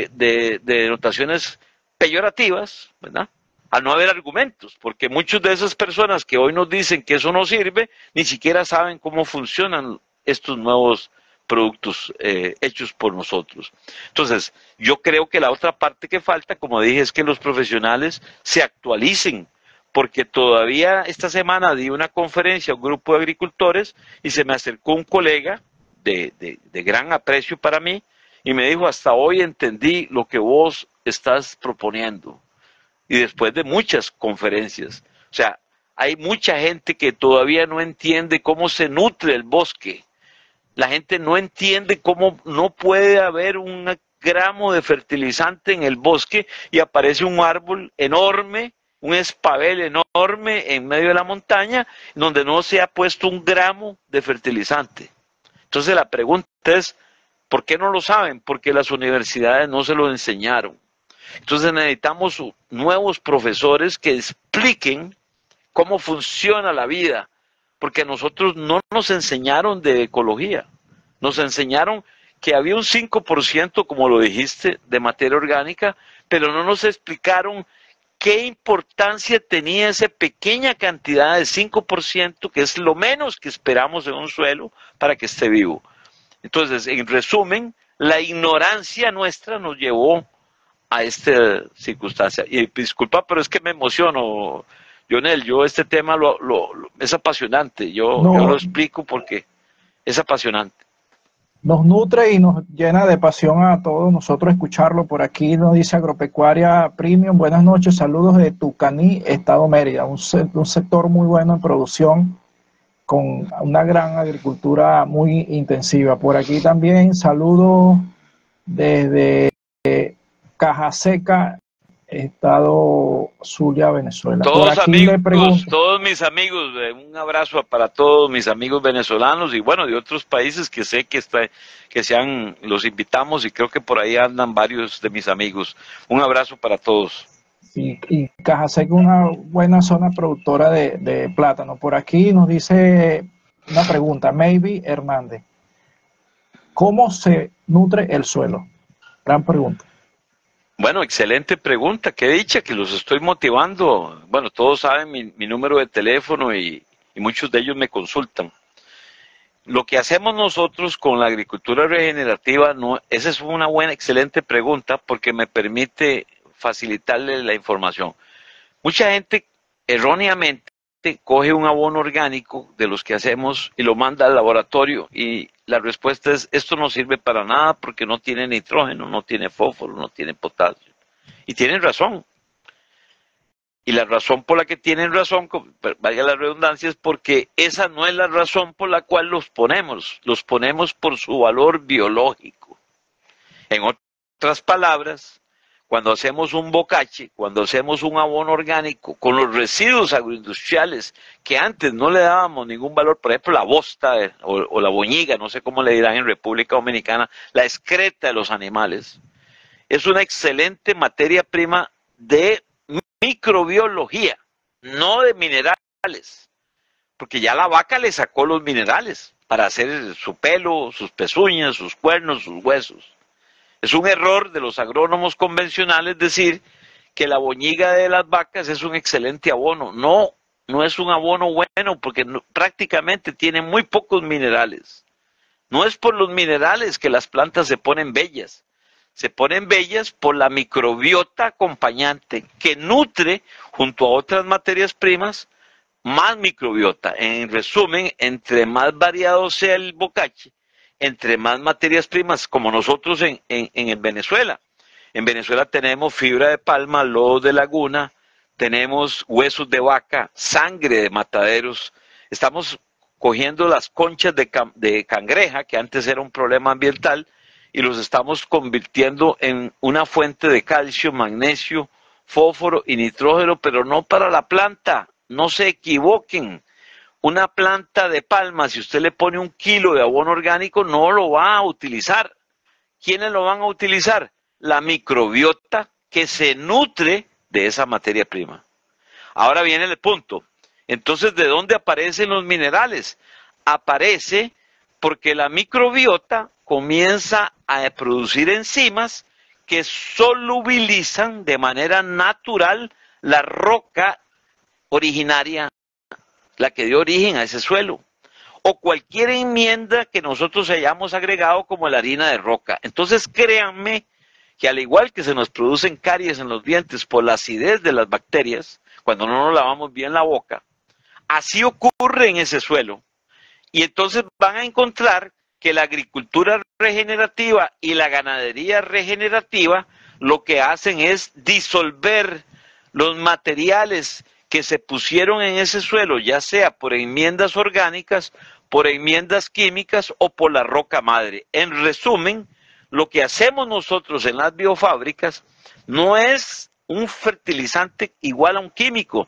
de denotaciones peyorativas, ¿verdad? Al no haber argumentos, porque muchas de esas personas que hoy nos dicen que eso no sirve, ni siquiera saben cómo funcionan estos nuevos productos hechos por nosotros. Entonces, yo creo que la otra parte que falta, como dije, es que los profesionales se actualicen, porque todavía esta semana di una conferencia a un grupo de agricultores y se me acercó un colega de gran aprecio para mí y me dijo, hasta hoy entendí lo que vos estás proponiendo. Y después de muchas conferencias, o sea, hay mucha gente que todavía no entiende cómo se nutre el bosque. La gente no entiende cómo no puede haber un gramo de fertilizante en el bosque y aparece un árbol enorme, un espabel enorme en medio de la montaña, donde no se ha puesto un gramo de fertilizante. Entonces la pregunta es, ¿por qué no lo saben? Porque las universidades no se lo enseñaron. Entonces necesitamos nuevos profesores que expliquen cómo funciona la vida, porque a nosotros no nos enseñaron de ecología, nos enseñaron que había un 5%, como lo dijiste, de materia orgánica, pero no nos explicaron qué importancia tenía esa pequeña cantidad de 5%, que es lo menos que esperamos en un suelo para que esté vivo. Entonces, en resumen, la ignorancia nuestra nos llevó a esta circunstancia. Y disculpa, pero es que me emociono, Lionel. Yo este tema es apasionante. Yo lo explico porque es apasionante. Nos nutre y nos llena de pasión a todos nosotros escucharlo. Por aquí nos dice Agropecuaria Premium. Buenas noches, saludos de Tucaní, Estado Mérida. Un sector muy bueno en producción, con una gran agricultura muy intensiva. Por aquí también saludos desde Caja Seca, Estado Zulia, Venezuela. Todos amigos, todos mis amigos, un abrazo para todos mis amigos venezolanos y bueno, de otros países que sé que los invitamos y creo que por ahí andan varios de mis amigos. Un abrazo para todos. Sí, y Caja Seca es una buena zona productora de plátano. Por aquí nos dice una pregunta, Maybe Hernández. ¿Cómo se nutre el suelo? Gran pregunta. Bueno, excelente pregunta. Qué dicha que los estoy motivando. Bueno, todos saben mi número de teléfono y muchos de ellos me consultan. Lo que hacemos nosotros con la agricultura regenerativa, esa es una buena, excelente pregunta porque me permite facilitarle la información. Mucha gente erróneamente coge un abono orgánico de los que hacemos y lo manda al laboratorio y la respuesta es, esto no sirve para nada porque no tiene nitrógeno, no tiene fósforo, no tiene potasio. Y tienen razón. Y la razón por la que tienen razón, valga la redundancia, es porque esa no es la razón por la cual los ponemos por su valor biológico. En otras palabras, cuando hacemos un bocache, cuando hacemos un abono orgánico, con los residuos agroindustriales que antes no le dábamos ningún valor, por ejemplo la bosta o la boñiga, no sé cómo le dirán en República Dominicana, la excreta de los animales, es una excelente materia prima de microbiología, no de minerales, porque ya la vaca le sacó los minerales para hacer su pelo, sus pezuñas, sus cuernos, sus huesos. Es un error de los agrónomos convencionales decir que la boñiga de las vacas es un excelente abono. No, no es un abono bueno porque prácticamente tiene muy pocos minerales. No es por los minerales que las plantas se ponen bellas. Se ponen bellas por la microbiota acompañante que nutre, junto a otras materias primas, más microbiota. En resumen, entre más variado sea el bocache, entre más materias primas, como nosotros en Venezuela. En Venezuela tenemos fibra de palma, lodo de laguna, tenemos huesos de vaca, sangre de mataderos. Estamos cogiendo las conchas de cangreja, que antes era un problema ambiental, y los estamos convirtiendo en una fuente de calcio, magnesio, fósforo y nitrógeno, pero no para la planta, no se equivoquen. Una planta de palma, si usted le pone 1 kilo de abono orgánico, no lo va a utilizar. ¿Quiénes lo van a utilizar? La microbiota que se nutre de esa materia prima. Ahora viene el punto. Entonces, ¿de dónde aparecen los minerales? Aparece porque la microbiota comienza a producir enzimas que solubilizan de manera natural la roca originaria, la que dio origen a ese suelo, o cualquier enmienda que nosotros hayamos agregado como la harina de roca. Entonces créanme que al igual que se nos producen caries en los dientes por la acidez de las bacterias, cuando no nos lavamos bien la boca, así ocurre en ese suelo. Y entonces van a encontrar que la agricultura regenerativa y la ganadería regenerativa lo que hacen es disolver los materiales que se pusieron en ese suelo, ya sea por enmiendas orgánicas, por enmiendas químicas o por la roca madre. En resumen, lo que hacemos nosotros en las biofábricas no es un fertilizante igual a un químico.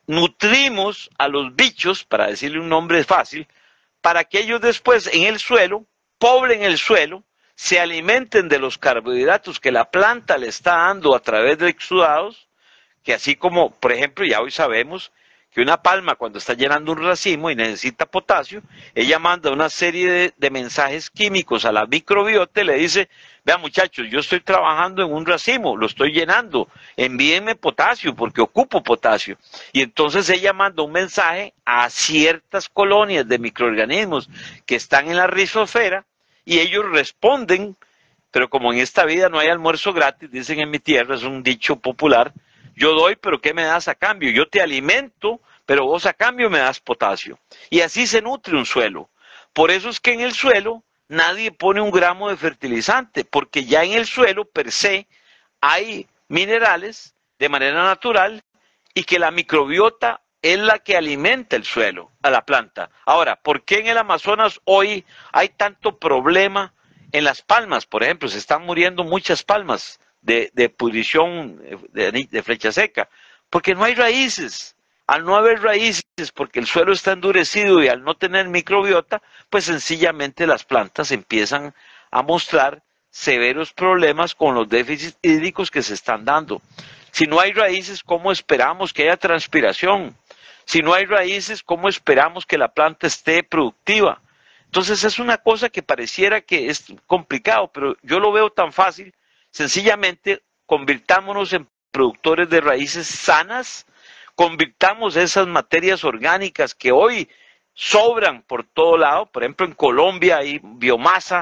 Nutrimos a los bichos, para decirle un nombre fácil, para que ellos después en el suelo, poblen el suelo, se alimenten de los carbohidratos que la planta le está dando a través de exudados, que así como, por ejemplo, ya hoy sabemos que una palma cuando está llenando un racimo y necesita potasio, ella manda una serie de mensajes químicos a la microbiota y le dice, vean muchachos, yo estoy trabajando en un racimo, lo estoy llenando, envíenme potasio porque ocupo potasio. Y entonces ella manda un mensaje a ciertas colonias de microorganismos que están en la rizosfera y ellos responden, pero como en esta vida no hay almuerzo gratis, dicen en mi tierra, es un dicho popular, yo doy, pero ¿qué me das a cambio? Yo te alimento, pero vos a cambio me das potasio. Y así se nutre un suelo. Por eso es que en el suelo nadie pone 1 gramo de fertilizante, porque ya en el suelo per se hay minerales de manera natural y que la microbiota es la que alimenta el suelo, a la planta. Ahora, ¿por qué en el Amazonas hoy hay tanto problema en las palmas? Por ejemplo, se están muriendo muchas palmas de pudrición de flecha seca, porque no hay raíces. Al no haber raíces, porque el suelo está endurecido y al no tener microbiota, pues sencillamente las plantas empiezan a mostrar severos problemas con los déficits hídricos que se están dando. Si no hay raíces, ¿cómo esperamos que haya transpiración? Si no hay raíces, ¿cómo esperamos que la planta esté productiva? Entonces es una cosa que pareciera que es complicado, pero yo lo veo tan fácil. Sencillamente, convirtámonos en productores de raíces sanas, convirtamos esas materias orgánicas que hoy sobran por todo lado. Por ejemplo, en Colombia hay biomasa,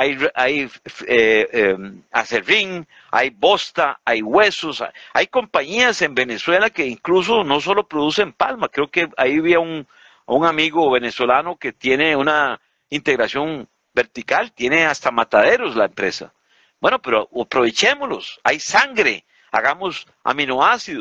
hay acerrín, hay bosta, hay huesos. Hay compañías en Venezuela que incluso no solo producen palma. Creo que ahí había un amigo venezolano que tiene una integración vertical, tiene hasta mataderos la empresa. Bueno, pero aprovechémoslos, hay sangre, hagamos aminoácidos,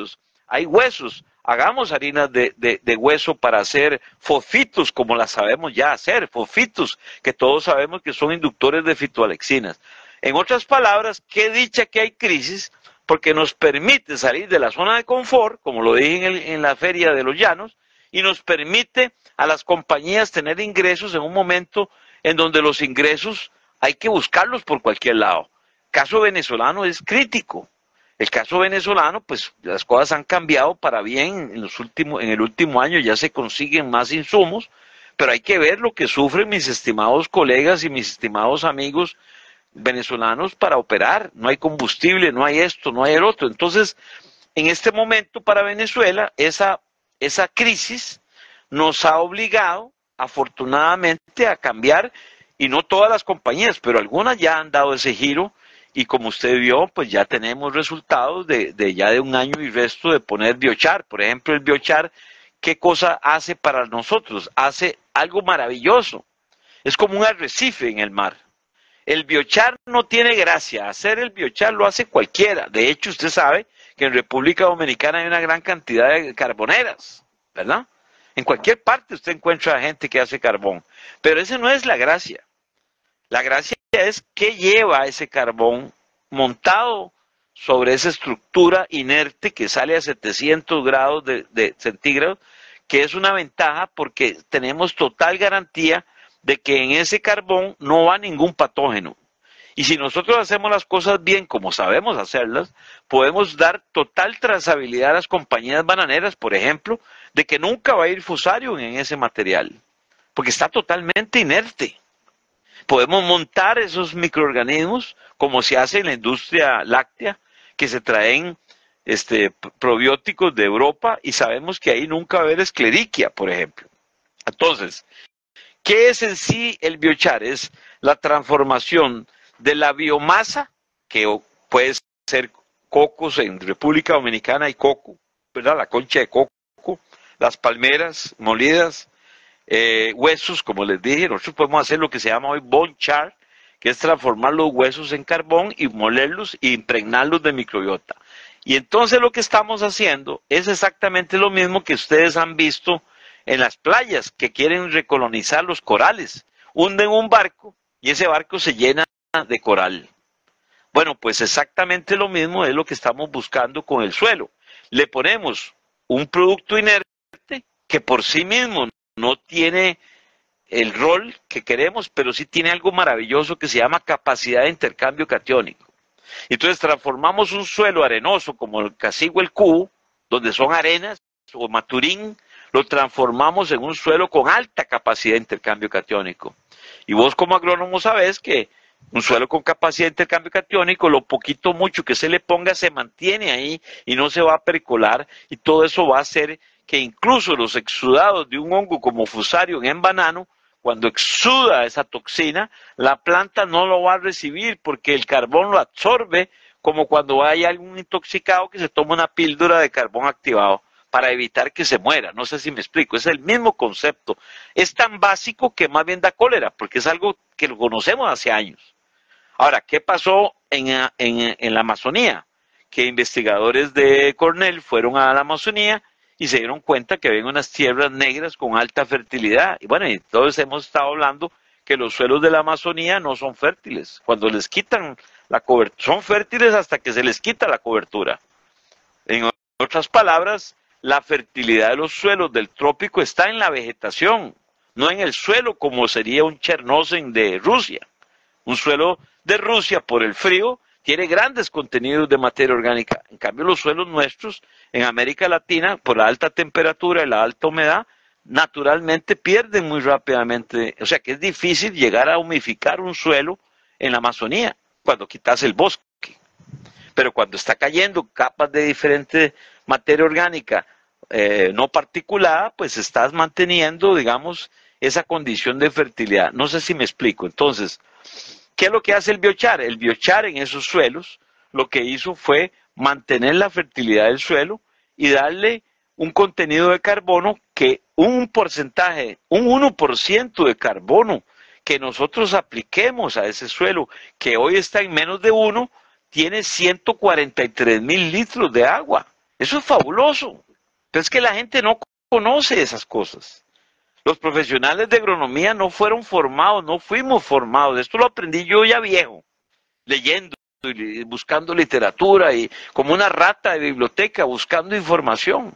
hay huesos. Hagamos harinas de hueso para hacer fosfitos, como las sabemos ya hacer, fosfitos, que todos sabemos que son inductores de fitoalexinas. En otras palabras, qué dicha que hay crisis, porque nos permite salir de la zona de confort, como lo dije en la Feria de los Llanos, y nos permite a las compañías tener ingresos en un momento en donde los ingresos hay que buscarlos por cualquier lado. El caso venezolano es crítico. El caso venezolano, pues las cosas han cambiado para bien en el último año, ya se consiguen más insumos, pero hay que ver lo que sufren mis estimados colegas y mis estimados amigos venezolanos para operar. No hay combustible, no hay esto, no hay el otro. Entonces, en este momento para Venezuela, esa crisis nos ha obligado, afortunadamente, a cambiar, y no todas las compañías, pero algunas ya han dado ese giro, y como usted vio, pues ya tenemos resultados de ya de un año y resto de poner biochar. Por ejemplo, el biochar, ¿qué cosa hace para nosotros? Hace algo maravilloso. Es como un arrecife en el mar. El biochar no tiene gracia. Hacer el biochar lo hace cualquiera. De hecho, usted sabe que en República Dominicana hay una gran cantidad de carboneras, ¿verdad? En cualquier parte usted encuentra gente que hace carbón. Pero esa no es la gracia. La gracia es qué lleva ese carbón montado sobre esa estructura inerte que sale a 700 grados de centígrados, que es una ventaja porque tenemos total garantía de que en ese carbón no va ningún patógeno. Y si nosotros hacemos las cosas bien, como sabemos hacerlas, podemos dar total trazabilidad a las compañías bananeras, por ejemplo, de que nunca va a ir fusarium en ese material, porque está totalmente inerte. Podemos montar esos microorganismos, como se hace en la industria láctea, que se traen probióticos de Europa, y sabemos que ahí nunca va a haber Escherichia, por ejemplo. Entonces, ¿qué es en sí el biochar? Es la transformación de la biomasa, que puede ser cocos. En República Dominicana hay coco, ¿verdad? La concha de coco, las palmeras molidas, huesos, como les dije. Nosotros podemos hacer lo que se llama hoy bone char, que es transformar los huesos en carbón y molerlos e impregnarlos de microbiota. Y entonces lo que estamos haciendo es exactamente lo mismo que ustedes han visto en las playas, que quieren recolonizar los corales. Hunden un barco y ese barco se llena de coral. Bueno, pues exactamente lo mismo es lo que estamos buscando con el suelo. Le ponemos un producto inerte que por sí mismo no tiene el rol que queremos, pero sí tiene algo maravilloso que se llama capacidad de intercambio catiónico. Entonces transformamos un suelo arenoso como el Casigua, el Cubo, donde son arenas, o Maturín, lo transformamos en un suelo con alta capacidad de intercambio catiónico. Y vos como agrónomo sabés que un suelo con capacidad de intercambio catiónico, lo poquito mucho que se le ponga se mantiene ahí y no se va a pericolar, y todo eso va a hacer que incluso los exudados de un hongo como Fusarium en banano, cuando exuda esa toxina, la planta no lo va a recibir porque el carbón lo absorbe, como cuando hay algún intoxicado que se toma una píldora de carbón activado para evitar que se muera. No sé si me explico, es el mismo concepto. Es tan básico que más bien da cólera, porque es algo que lo conocemos hace años. Ahora, ¿qué pasó en la Amazonía? Que investigadores de Cornell fueron a la Amazonía y se dieron cuenta que había unas tierras negras con alta fertilidad. Y bueno, entonces hemos estado hablando que los suelos de la Amazonía no son fértiles. Cuando les quitan la cobertura, son fértiles hasta que se les quita la cobertura. En otras palabras, la fertilidad de los suelos del trópico está en la vegetación, no en el suelo como sería un Chernozem de Rusia. Un suelo de Rusia, por el frío, tiene grandes contenidos de materia orgánica. En cambio, los suelos nuestros en América Latina, por la alta temperatura y la alta humedad, naturalmente pierden muy rápidamente. O sea que es difícil llegar a humificar un suelo en la Amazonía cuando quitas el bosque. Pero cuando está cayendo capas de diferente materia orgánica no particulada, pues estás manteniendo, digamos, esa condición de fertilidad. No sé si me explico. Entonces, ¿qué es lo que hace el biochar? El biochar en esos suelos lo que hizo fue mantener la fertilidad del suelo y darle un contenido de carbono que un porcentaje, un 1% de carbono que nosotros apliquemos a ese suelo, que hoy está en menos de 1, tiene 143.000 litros de agua. Eso es fabuloso. Pero es que la gente no conoce esas cosas. Los profesionales de agronomía no fueron formados, no fuimos formados. Esto lo aprendí yo ya viejo, leyendo y buscando literatura y como una rata de biblioteca buscando información.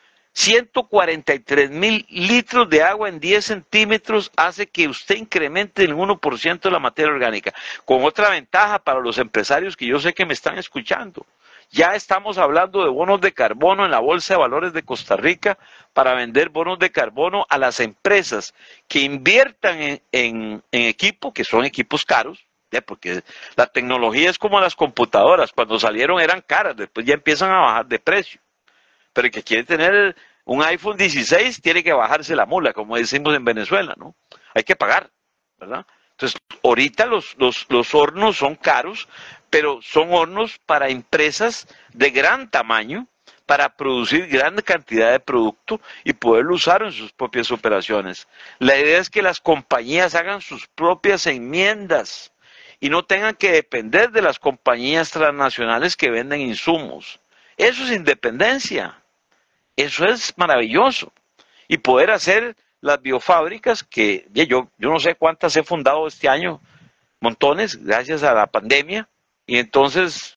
143.000 litros de agua en 10 centímetros hace que usted incremente el 1% de la materia orgánica. Con otra ventaja para los empresarios que yo sé que me están escuchando. Ya estamos hablando de bonos de carbono en la Bolsa de Valores de Costa Rica para vender bonos de carbono a las empresas que inviertan en equipo, que son equipos caros, porque la tecnología es como las computadoras. Cuando salieron eran caras, después ya empiezan a bajar de precio. Pero el que quiere tener un iPhone 16 tiene que bajarse la mula, como decimos en Venezuela, ¿no? Hay que pagar, ¿verdad? Entonces, ahorita los hornos son caros, pero son hornos para empresas de gran tamaño, para producir gran cantidad de producto y poderlo usar en sus propias operaciones. La idea es que las compañías hagan sus propias enmiendas y no tengan que depender de las compañías transnacionales que venden insumos. Eso es independencia. Eso es maravilloso. Y poder hacer las biofábricas que yo no sé cuántas he fundado este año, montones, gracias a la pandemia. Y entonces,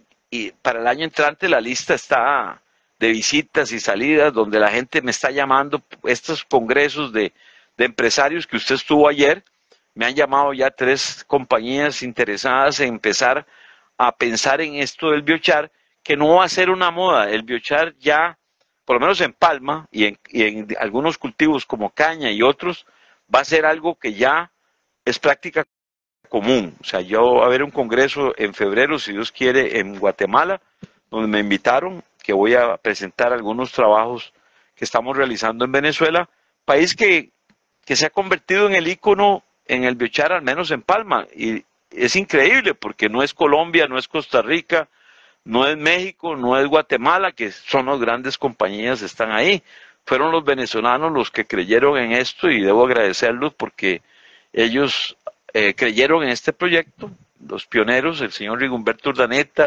para el año entrante la lista está de visitas y salidas donde la gente me está llamando. Estos congresos de empresarios que usted estuvo ayer, me han llamado ya 3 compañías interesadas en empezar a pensar en esto del biochar, que no va a ser una moda. El biochar ya, por lo menos en palma y en algunos cultivos como caña y otros, va a ser algo que ya es práctica común. O sea, yo va a haber un congreso en febrero, si Dios quiere, en Guatemala, donde me invitaron, que voy a presentar algunos trabajos que estamos realizando en Venezuela, país que se ha convertido en el ícono en el biochar, al menos en palma. Y es increíble porque no es Colombia, no es Costa Rica, no es México, no es Guatemala, que son las grandes compañías, están ahí. Fueron los venezolanos los que creyeron en esto y debo agradecerlos porque ellos creyeron en este proyecto, los pioneros, el señor Rigoberto Urdaneta,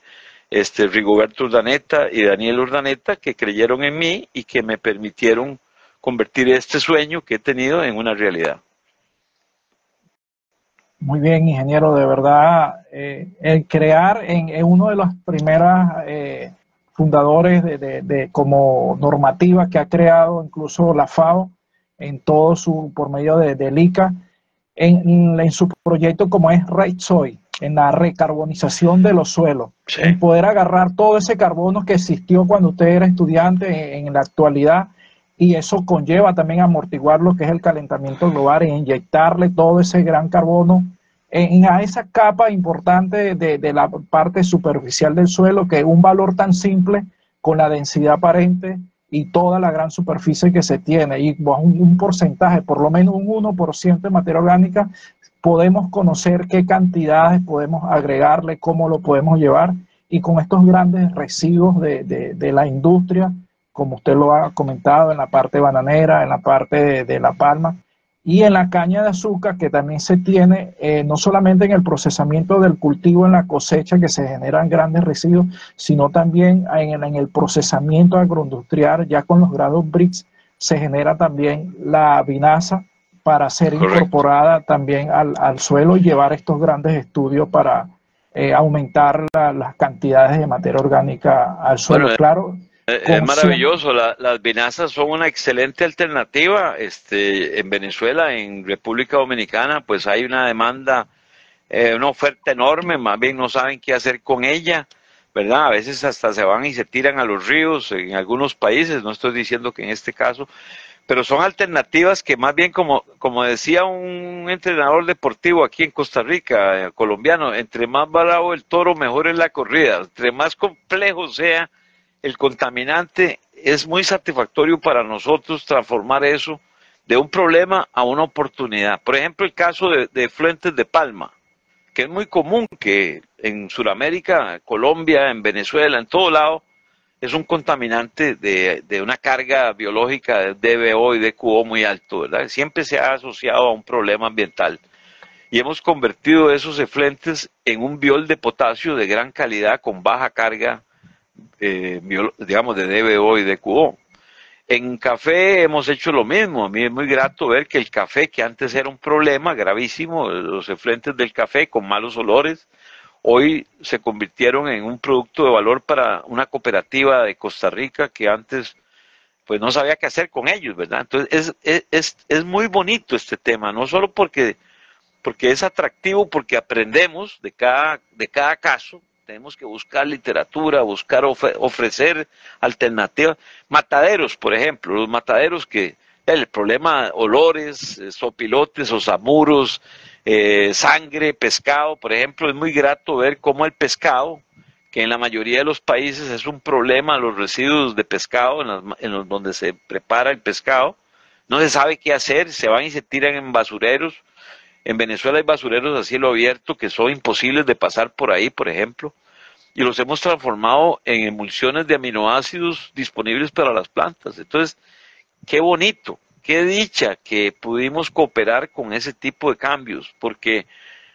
Rigoberto Urdaneta y Daniel Urdaneta, que creyeron en mí y que me permitieron convertir este sueño que he tenido en una realidad. Muy bien, ingeniero, de verdad, el crear en uno de los primeros fundadores como normativa que ha creado incluso la FAO en todo por medio del ICA, en su proyecto como es Right Soil, en la recarbonización de los suelos, sí, en poder agarrar todo ese carbono que existió cuando usted era estudiante en la actualidad, y eso conlleva también amortiguar lo que es el calentamiento global e inyectarle todo ese gran carbono a esa capa importante de la parte superficial del suelo, que es un valor tan simple con la densidad aparente y toda la gran superficie que se tiene, y un porcentaje, por lo menos un 1% de materia orgánica, podemos conocer qué cantidades podemos agregarle, cómo lo podemos llevar, y con estos grandes residuos de la industria, como usted lo ha comentado, en la parte bananera, en la parte de la palma, y en la caña de azúcar, que también se tiene, no solamente en el procesamiento del cultivo, en la cosecha, que se generan grandes residuos, sino también en el procesamiento agroindustrial, ya con los grados BRICS, se genera también la vinaza para ser incorporada también al suelo y llevar estos grandes estudios para aumentar las cantidades de materia orgánica al suelo. Bueno, claro. Es maravilloso, las vinazas son una excelente alternativa. En Venezuela, en República Dominicana, pues hay una demanda, una oferta enorme, más bien no saben qué hacer con ella, ¿verdad? A veces hasta se van y se tiran a los ríos en algunos países, no estoy diciendo que en este caso, pero son alternativas que más bien, como decía un entrenador deportivo aquí en Costa Rica, colombiano, entre más bravo el toro, mejor es la corrida. Entre más complejo sea el contaminante, es muy satisfactorio para nosotros transformar eso de un problema a una oportunidad. Por ejemplo, el caso de efluentes de palma, que es muy común que en Sudamérica, Colombia, en Venezuela, en todo lado, es un contaminante de una carga biológica de DBO y DQO muy alto, ¿verdad? Siempre se ha asociado a un problema ambiental. Y hemos convertido esos efluentes en un biol de potasio de gran calidad con baja carga digamos, de DBO y de QO. En café hemos hecho lo mismo. A mí es muy grato ver que el café, que antes era un problema gravísimo, los efluentes del café con malos olores, hoy se convirtieron en un producto de valor para una cooperativa de Costa Rica que antes pues no sabía qué hacer con ellos, ¿verdad? Entonces es muy bonito este tema, no solo porque es atractivo, porque aprendemos de cada caso, tenemos que buscar literatura, buscar ofrecer alternativas. Mataderos, por ejemplo, los mataderos que el problema, olores, sopilotes, osamuros, sangre, pescado, por ejemplo, es muy grato ver cómo el pescado, que en la mayoría de los países es un problema, los residuos de pescado en los donde se prepara el pescado, no se sabe qué hacer, se van y se tiran en basureros. En Venezuela hay basureros a cielo abierto que son imposibles de pasar por ahí, por ejemplo, y los hemos transformado en emulsiones de aminoácidos disponibles para las plantas. Entonces, qué bonito, qué dicha que pudimos cooperar con ese tipo de cambios, porque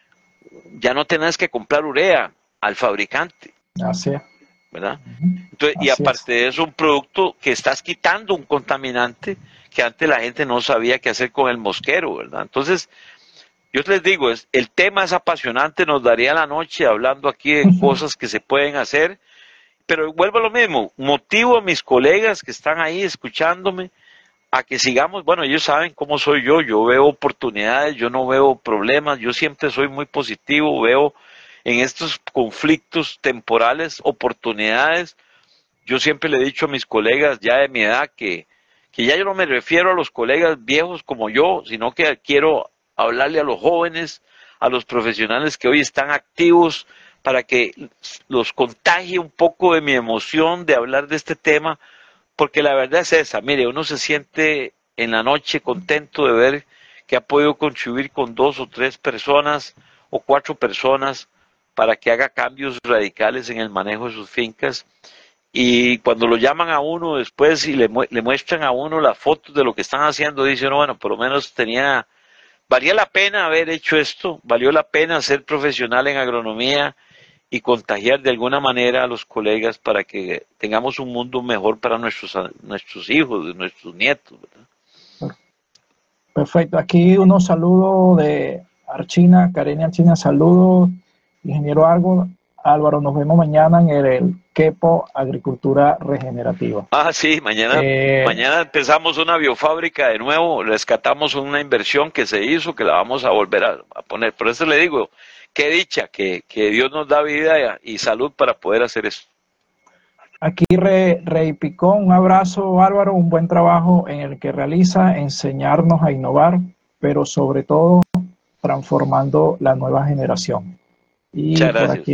ya no tenés que comprar urea al fabricante. Así es. ¿Verdad? Entonces, y aparte de eso, un producto que estás quitando un contaminante que antes la gente no sabía qué hacer con el mosquero, ¿verdad? Entonces, yo les digo, el tema es apasionante, nos daría la noche hablando aquí de cosas que se pueden hacer, pero vuelvo a lo mismo, motivo a mis colegas que están ahí escuchándome a que sigamos, bueno, ellos saben cómo soy yo veo oportunidades, yo no veo problemas, yo siempre soy muy positivo, veo en estos conflictos temporales oportunidades. Yo siempre le he dicho a mis colegas ya de mi edad que ya yo no me refiero a los colegas viejos como yo, sino que quiero hablarle a los jóvenes, a los profesionales que hoy están activos, para que los contagie un poco de mi emoción de hablar de este tema, porque la verdad es esa, mire, uno se siente en la noche contento de ver que ha podido contribuir con 2 o 3 personas o 4 personas para que haga cambios radicales en el manejo de sus fincas. Y cuando lo llaman a uno después y le muestran a uno las fotos de lo que están haciendo, dice uno, bueno, por lo menos valía la pena haber hecho esto, valió la pena ser profesional en agronomía y contagiar de alguna manera a los colegas para que tengamos un mundo mejor para nuestros hijos, nuestros nietos, ¿verdad? Perfecto. Aquí unos saludos de Archina, Karenia Archina, saludos. Ingeniero Álvaro, nos vemos mañana en el Quepo Agricultura Regenerativa. Sí, mañana empezamos una biofábrica de nuevo, rescatamos una inversión que se hizo, que la vamos a volver a poner. Por eso le digo, qué dicha que Dios nos da vida y salud para poder hacer eso. Aquí Rey Picón, un abrazo Álvaro, un buen trabajo en el que realiza, enseñarnos a innovar, pero sobre todo transformando la nueva generación. Y muchas por gracias. aquí,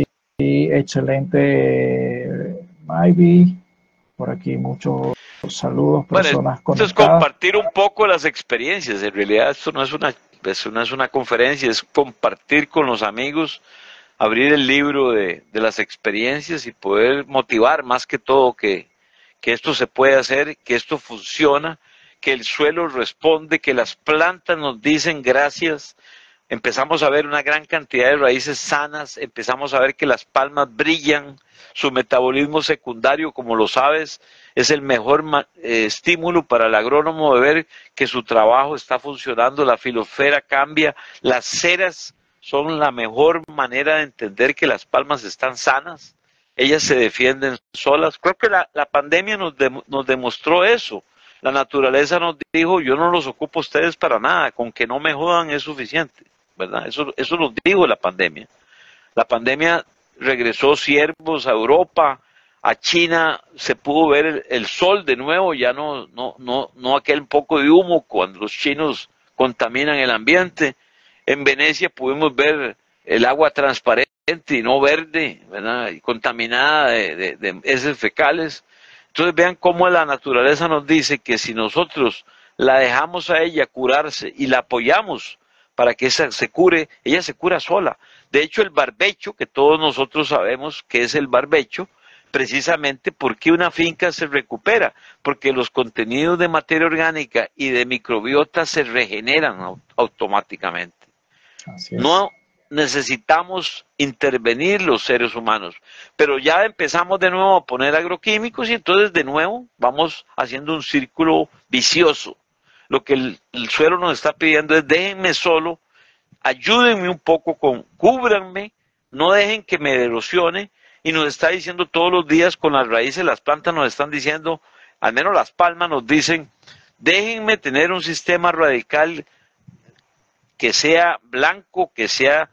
excelente Maybe, por aquí muchos saludos, personas conectadas. Esto es compartir un poco las experiencias, en realidad esto no es una conferencia, es compartir con los amigos, abrir el libro de las experiencias y poder motivar más que todo que esto se puede hacer, que esto funciona, que el suelo responde, que las plantas nos dicen gracias. Empezamos a ver una gran cantidad de raíces sanas, empezamos a ver que las palmas brillan, su metabolismo secundario, como lo sabes, es el mejor estímulo para el agrónomo de ver que su trabajo está funcionando, la filosfera cambia, las ceras son la mejor manera de entender que las palmas están sanas, ellas se defienden solas. Creo que la pandemia nos demostró eso. La naturaleza nos dijo, yo no los ocupo a ustedes para nada, con que no me jodan es suficiente, ¿verdad? Eso nos dijo la pandemia. La pandemia regresó ciervos a Europa, a China se pudo ver el sol de nuevo, ya no aquel poco de humo cuando los chinos contaminan el ambiente. En Venecia pudimos ver el agua transparente y no verde, ¿verdad? Y contaminada de heces fecales. Entonces vean cómo la naturaleza nos dice que si nosotros la dejamos a ella curarse y la apoyamos para que esa se cure, ella se cura sola. De hecho, el barbecho, que todos nosotros sabemos que es el barbecho, precisamente porque una finca se recupera, porque los contenidos de materia orgánica y de microbiota se regeneran automáticamente. Así es. No necesitamos intervenir los seres humanos, pero ya empezamos de nuevo a poner agroquímicos y entonces de nuevo vamos haciendo un círculo vicioso. Lo que el suelo nos está pidiendo es déjenme solo, ayúdenme un poco, cúbranme, no dejen que me erosione, y nos está diciendo todos los días con las raíces, las plantas nos están diciendo, al menos las palmas nos dicen, déjenme tener un sistema radical que sea blanco, que sea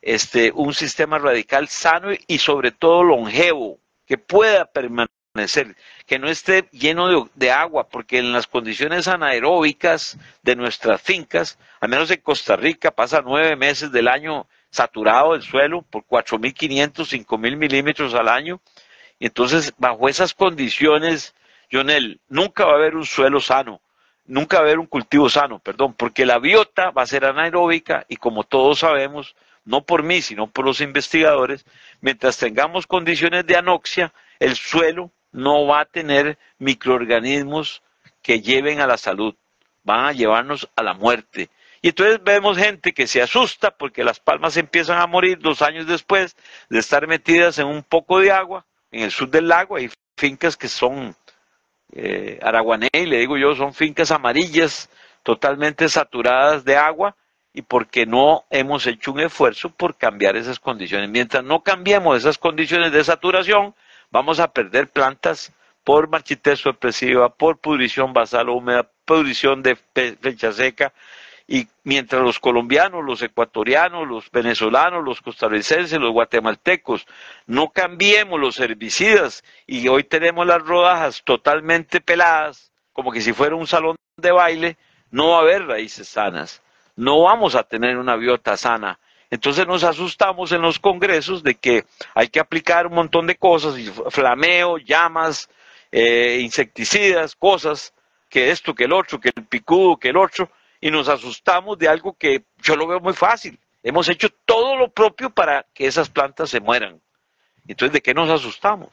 un sistema radical sano y sobre todo longevo, que pueda permanecer, que no esté lleno de agua, porque en las condiciones anaeróbicas de nuestras fincas, al menos en Costa Rica, pasa 9 meses del año saturado el suelo por 4.500, 5.000 milímetros al año, y entonces bajo esas condiciones, Jonel, nunca va a haber un suelo sano, nunca va a haber un cultivo sano, perdón, porque la biota va a ser anaeróbica y como todos sabemos, no por mí, sino por los investigadores, mientras tengamos condiciones de anoxia, el suelo no va a tener microorganismos que lleven a la salud, van a llevarnos a la muerte. Y entonces vemos gente que se asusta porque las palmas empiezan a morir 2 años después de estar metidas en un poco de agua, en el sur del lago hay fincas que son araguané, le digo yo, son fincas amarillas, totalmente saturadas de agua, y porque no hemos hecho un esfuerzo por cambiar esas condiciones. Mientras no cambiemos esas condiciones de saturación, vamos a perder plantas por marchitez sorpresiva, por pudrición basal húmeda, pudrición de fecha seca, y mientras los colombianos, los ecuatorianos, los venezolanos, los costarricenses, los guatemaltecos no cambiemos los herbicidas y hoy tenemos las rodajas totalmente peladas, como que si fuera un salón de baile, no va a haber raíces sanas, no vamos a tener una biota sana. Entonces nos asustamos en los congresos de que hay que aplicar un montón de cosas, flameo, llamas, insecticidas, cosas, que esto, que el otro, que el picudo, que el otro, y nos asustamos de algo que yo lo veo muy fácil. Hemos hecho todo lo propio para que esas plantas se mueran. Entonces, ¿de qué nos asustamos?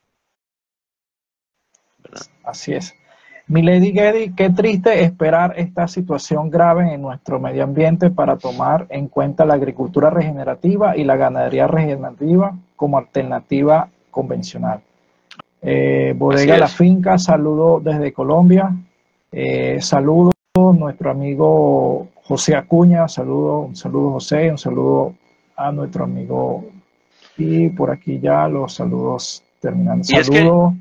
¿Verdad? Así es. Milady Guedy, qué triste esperar esta situación grave en nuestro medio ambiente para tomar en cuenta la agricultura regenerativa y la ganadería regenerativa como alternativa convencional. Bodega La Finca, saludo desde Colombia. Saludo a nuestro amigo José Acuña, un saludo José, un saludo a nuestro amigo, y por aquí ya los saludos terminando. Saludo.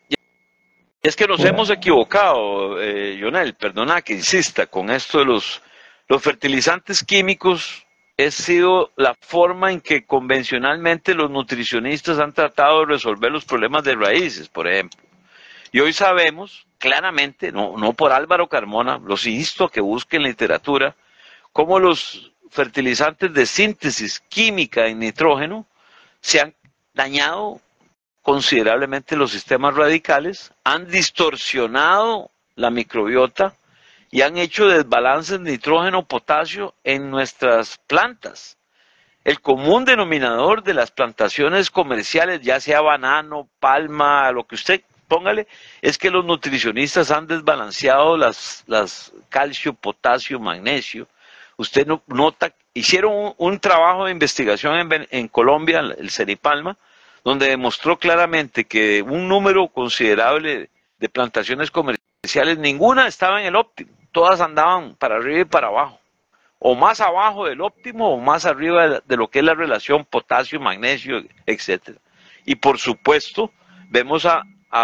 Es que nos hemos equivocado, Jonel, perdona que insista, con esto de los fertilizantes químicos. Ha sido la forma en que convencionalmente los nutricionistas han tratado de resolver los problemas de raíces, por ejemplo. Y hoy sabemos claramente, no por Álvaro Carmona, los insto a que busquen literatura, cómo los fertilizantes de síntesis química en nitrógeno se han dañado considerablemente los sistemas radicales, han distorsionado la microbiota y han hecho desbalances nitrógeno-potasio en nuestras plantas. El común denominador de las plantaciones comerciales, ya sea banano, palma, lo que usted póngale, es que los nutricionistas han desbalanceado las calcio, potasio, magnesio. Usted nota, hicieron un trabajo de investigación en Colombia, el Ceripalma, donde demostró claramente que un número considerable de plantaciones comerciales, ninguna estaba en el óptimo, todas andaban para arriba y para abajo, o más abajo del óptimo o más arriba de lo que es la relación potasio, magnesio, etc. Y por supuesto, vemos a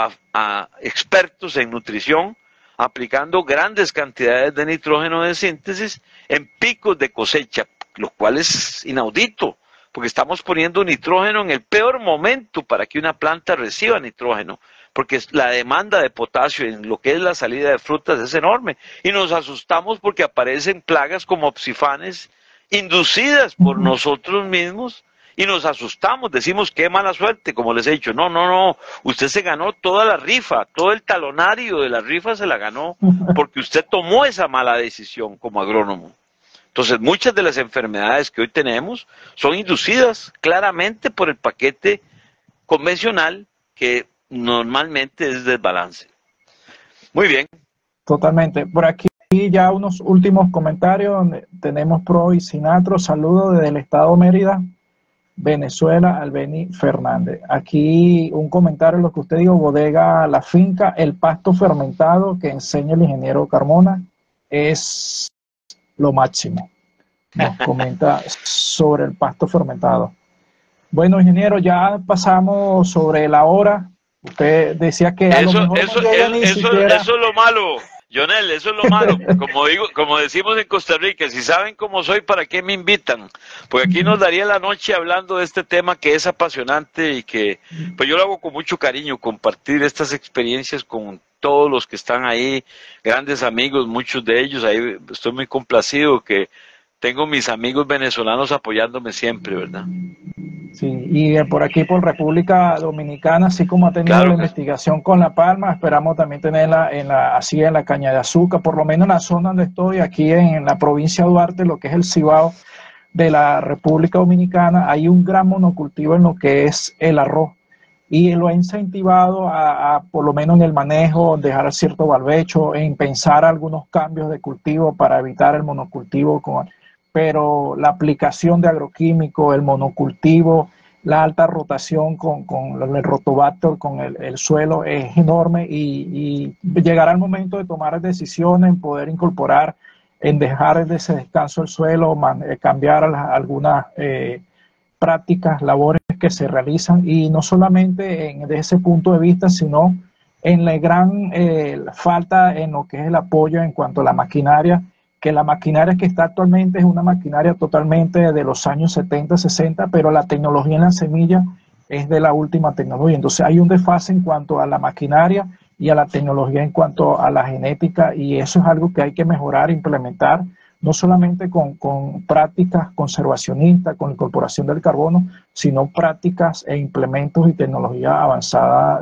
expertos en nutrición aplicando grandes cantidades de nitrógeno de síntesis en picos de cosecha, lo cual es inaudito, porque estamos poniendo nitrógeno en el peor momento para que una planta reciba nitrógeno, porque la demanda de potasio en lo que es la salida de frutas es enorme, y nos asustamos porque aparecen plagas como psifanes inducidas por nosotros mismos, y nos asustamos, decimos qué mala suerte, como les he dicho. No, usted se ganó toda la rifa, todo el talonario de la rifa se la ganó, porque usted tomó esa mala decisión como agrónomo. Entonces, muchas de las enfermedades que hoy tenemos son inducidas claramente por el paquete convencional que normalmente es desbalance. Muy bien. Totalmente. Por aquí ya unos últimos comentarios donde tenemos Pro y Sinatro. Saludos desde el estado Mérida, Venezuela, Albeni Fernández. Aquí un comentario, lo que usted dijo, bodega La Finca, el pasto fermentado que enseña el ingeniero Carmona es lo máximo. Nos comenta sobre el pasto fermentado. Bueno, ingeniero, ya pasamos sobre la hora. Usted decía que a lo mejor no llega ni siquiera... Eso es lo malo, Jonel, eso es lo malo. Como decimos en Costa Rica, si saben cómo soy, ¿para qué me invitan? Porque aquí nos daría la noche hablando de este tema que es apasionante y que pues yo lo hago con mucho cariño, compartir estas experiencias con todos los que están ahí, grandes amigos, muchos de ellos. Ahí estoy muy complacido que tengo mis amigos venezolanos apoyándome siempre, ¿verdad? Sí, y por aquí, por República Dominicana, así como ha tenido la investigación con La Palma, esperamos también tenerla así en la Caña de Azúcar, por lo menos en la zona donde estoy, aquí en la provincia de Duarte, lo que es el Cibao de la República Dominicana, hay un gran monocultivo en lo que es el arroz, y lo ha incentivado a por lo menos en el manejo, dejar cierto barbecho, en pensar algunos cambios de cultivo para evitar el monocultivo pero la aplicación de agroquímicos, el monocultivo, la alta rotación con el rotobacter, con el suelo es enorme y llegará el momento de tomar decisiones en poder incorporar, en dejar ese descanso del suelo, cambiar algunas prácticas, labores que se realizan y no solamente desde ese punto de vista, sino en la gran falta en lo que es el apoyo en cuanto a la maquinaria, que la maquinaria que está actualmente es una maquinaria totalmente de los años 70, 60, pero la tecnología en la semilla es de la última tecnología. Entonces hay un desfase en cuanto a la maquinaria y a la tecnología en cuanto a la genética, y eso es algo que hay que mejorar, implementar, no solamente con prácticas conservacionistas, con la incorporación del carbono, sino prácticas e implementos y tecnología avanzada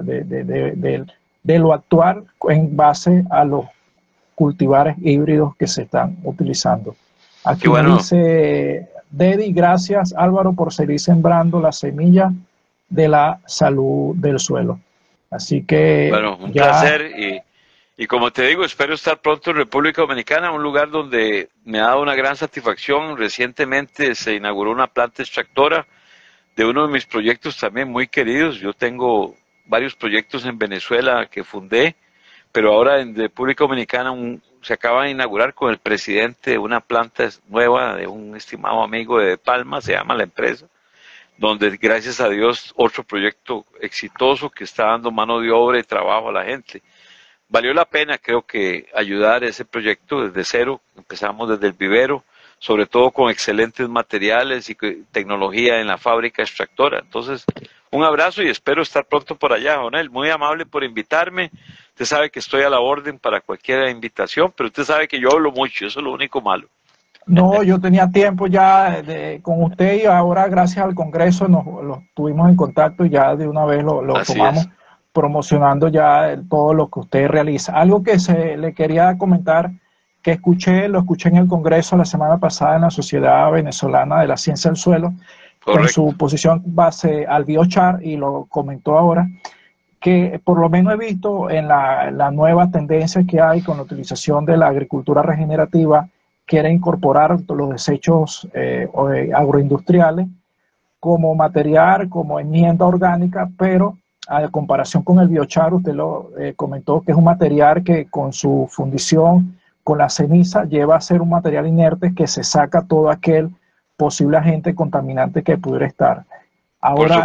de lo actual en base a los cultivares híbridos que se están utilizando. Aquí bueno. Dice Dedi, gracias Álvaro por seguir sembrando la semilla de la salud del suelo. Así que bueno, un placer y como te digo, espero estar pronto en República Dominicana, un lugar donde me ha dado una gran satisfacción. Recientemente se inauguró una planta extractora de uno de mis proyectos también muy queridos. Yo tengo varios proyectos en Venezuela que fundé, pero ahora en República Dominicana se acaba de inaugurar con el presidente una planta nueva de un estimado amigo de Palma, se llama la empresa, donde gracias a Dios otro proyecto exitoso que está dando mano de obra y trabajo a la gente. Valió la pena, creo que, ayudar a ese proyecto desde cero. Empezamos desde el vivero, sobre todo con excelentes materiales y tecnología en la fábrica extractora. Entonces, un abrazo y espero estar pronto por allá, Jonel. Muy amable por invitarme. Usted sabe que estoy a la orden para cualquier invitación, pero usted sabe que yo hablo mucho, eso es lo único malo. No, yo tenía tiempo ya con usted y ahora gracias al Congreso nos tuvimos en contacto y ya de una vez lo tomamos, promocionando ya todo lo que usted realiza. Algo que le quería comentar, que lo escuché en el Congreso la semana pasada en la Sociedad Venezolana de la Ciencia del Suelo, con su posición base al biochar, y lo comentó ahora, que por lo menos he visto en la nueva tendencia que hay con la utilización de la agricultura regenerativa, quiere incorporar los desechos agroindustriales como material, como enmienda orgánica, pero a comparación con el biochar, usted lo comentó, que es un material que con su fundición, con la ceniza, lleva a ser un material inerte que se saca todo aquel posible agente contaminante que pudiera estar. Ahora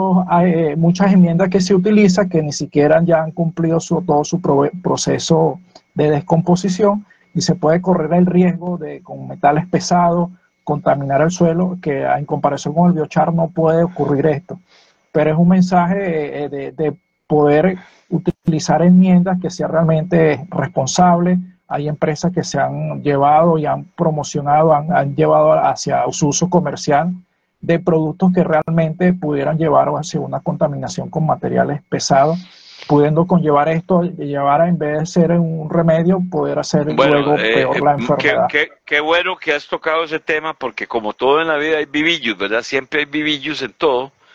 hay muchas enmiendas que se utilizan que ni siquiera ya han cumplido todo su proceso de descomposición, y se puede correr el riesgo de, con metales pesados, contaminar el suelo, que en comparación con el biochar no puede ocurrir esto. Pero es un mensaje de poder utilizar enmiendas que sean realmente responsables. Hay empresas que se han llevado y han promocionado, han llevado hacia su uso comercial de productos que realmente pudieran llevar hacia una contaminación con materiales pesados, pudiendo conllevar esto, llevar en vez de ser un remedio, poder hacer luego peor la enfermedad. Qué bueno que has tocado ese tema, porque como todo en la vida hay vivillos, ¿verdad? Siempre hay vivillos en todo,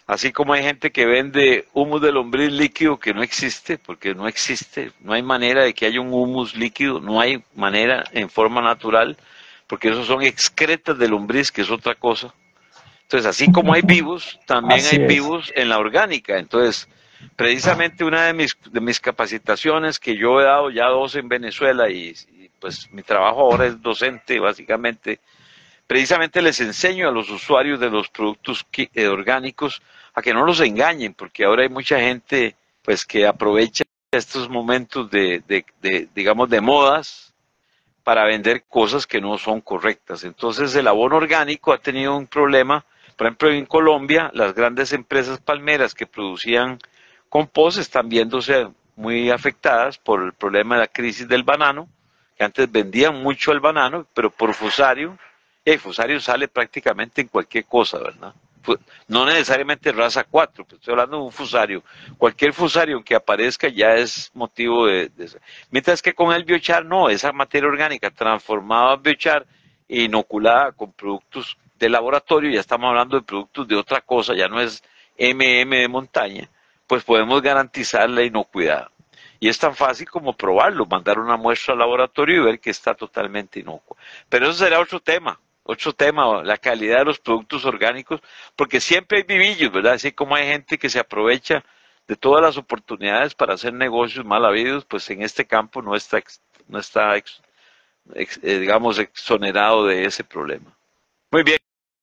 Así como hay gente que vende humus de lombriz líquido que no existe, porque no existe, no hay manera de que haya un humus líquido, no hay manera en forma natural, porque esos son excretas de lombriz, que es otra cosa. Entonces, así como hay vivos, también hay Así es. vivos en la orgánica. Entonces, precisamente una de mis capacitaciones que yo he dado ya dos en Venezuela y pues mi trabajo ahora es docente, básicamente, precisamente les enseño a los usuarios de los productos orgánicos a que no los engañen, porque ahora hay mucha gente pues que aprovecha estos momentos digamos, de modas para vender cosas que no son correctas. Entonces el abono orgánico ha tenido un problema. Por ejemplo, en Colombia, las grandes empresas palmeras que producían compost están viéndose muy afectadas por el problema de la crisis del banano, que antes vendían mucho el banano, pero por fusario, y el fusario sale prácticamente en cualquier cosa, ¿verdad? No necesariamente raza 4, pues estoy hablando de un fusario. Cualquier fusario que aparezca ya es motivo Mientras que con el biochar no, esa materia orgánica transformada en biochar e inoculada con productos de laboratorio, ya estamos hablando de productos de otra cosa, ya no es de montaña, pues podemos garantizar la inocuidad. Y es tan fácil como probarlo, mandar una muestra al laboratorio y ver que está totalmente inocuo. Pero eso será otro tema, la calidad de los productos orgánicos, porque siempre hay vivillos, ¿verdad? Así como hay gente que se aprovecha de todas las oportunidades para hacer negocios mal habidos, pues en este campo no está digamos, exonerado de ese problema. Muy bien,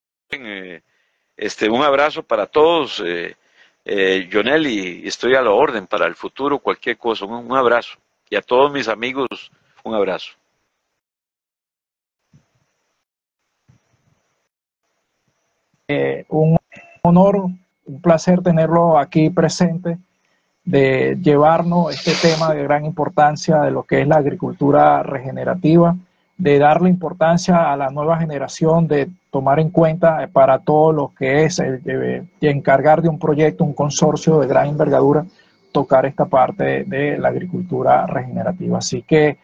un abrazo para todos, Jonel, y estoy a la orden para el futuro, cualquier cosa, un abrazo. Y a todos mis amigos, un abrazo. Un honor, un placer tenerlo aquí presente, de llevarnos este tema de gran importancia de lo que es la agricultura regenerativa, de darle importancia a la nueva generación, de tomar en cuenta para todo lo que es encargar de un proyecto, un consorcio de gran envergadura, tocar esta parte de la agricultura regenerativa. Así que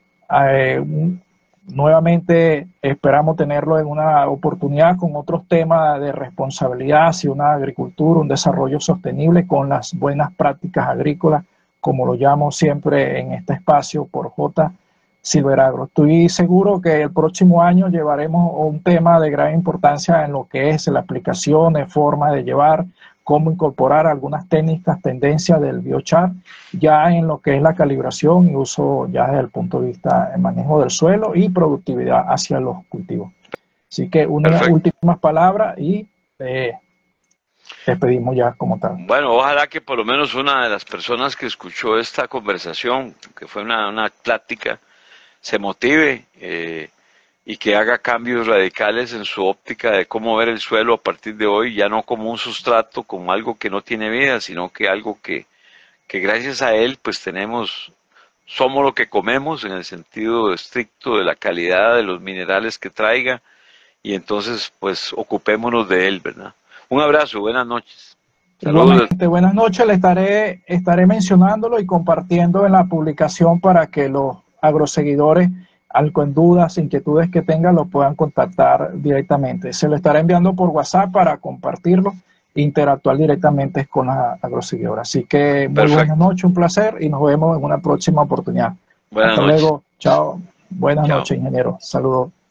nuevamente esperamos tenerlo en una oportunidad con otros temas de responsabilidad hacia una agricultura, un desarrollo sostenible con las buenas prácticas agrícolas, como lo llamo siempre en este espacio por J. Silveragro. Estoy seguro que el próximo año llevaremos un tema de gran importancia en lo que es la aplicación, de forma de llevar, cómo incorporar algunas técnicas, tendencias del biochar, ya en lo que es la calibración y uso ya desde el punto de vista del manejo del suelo y productividad hacia los cultivos. Así que unas últimas palabras y despedimos ya como tal. Bueno, ojalá que por lo menos una de las personas que escuchó esta conversación, que fue una plática, se motive y que haga cambios radicales en su óptica de cómo ver el suelo a partir de hoy, ya no como un sustrato, como algo que no tiene vida, sino que algo que gracias a él pues somos lo que comemos en el sentido estricto de la calidad de los minerales que traiga, y entonces pues ocupémonos de él, ¿verdad? Un abrazo, buenas noches. Saludos. Igualmente, buenas noches, le estaré mencionándolo y compartiendo en la publicación para que los agroseguidores, algo en dudas, inquietudes que tengan, lo puedan contactar directamente. Se lo estaré enviando por WhatsApp para compartirlo e interactuar directamente con la agroseguidora. Así que muy buenas noches, un placer y nos vemos en una próxima oportunidad. Hasta luego, chao. Buenas noches, ingeniero. Saludos.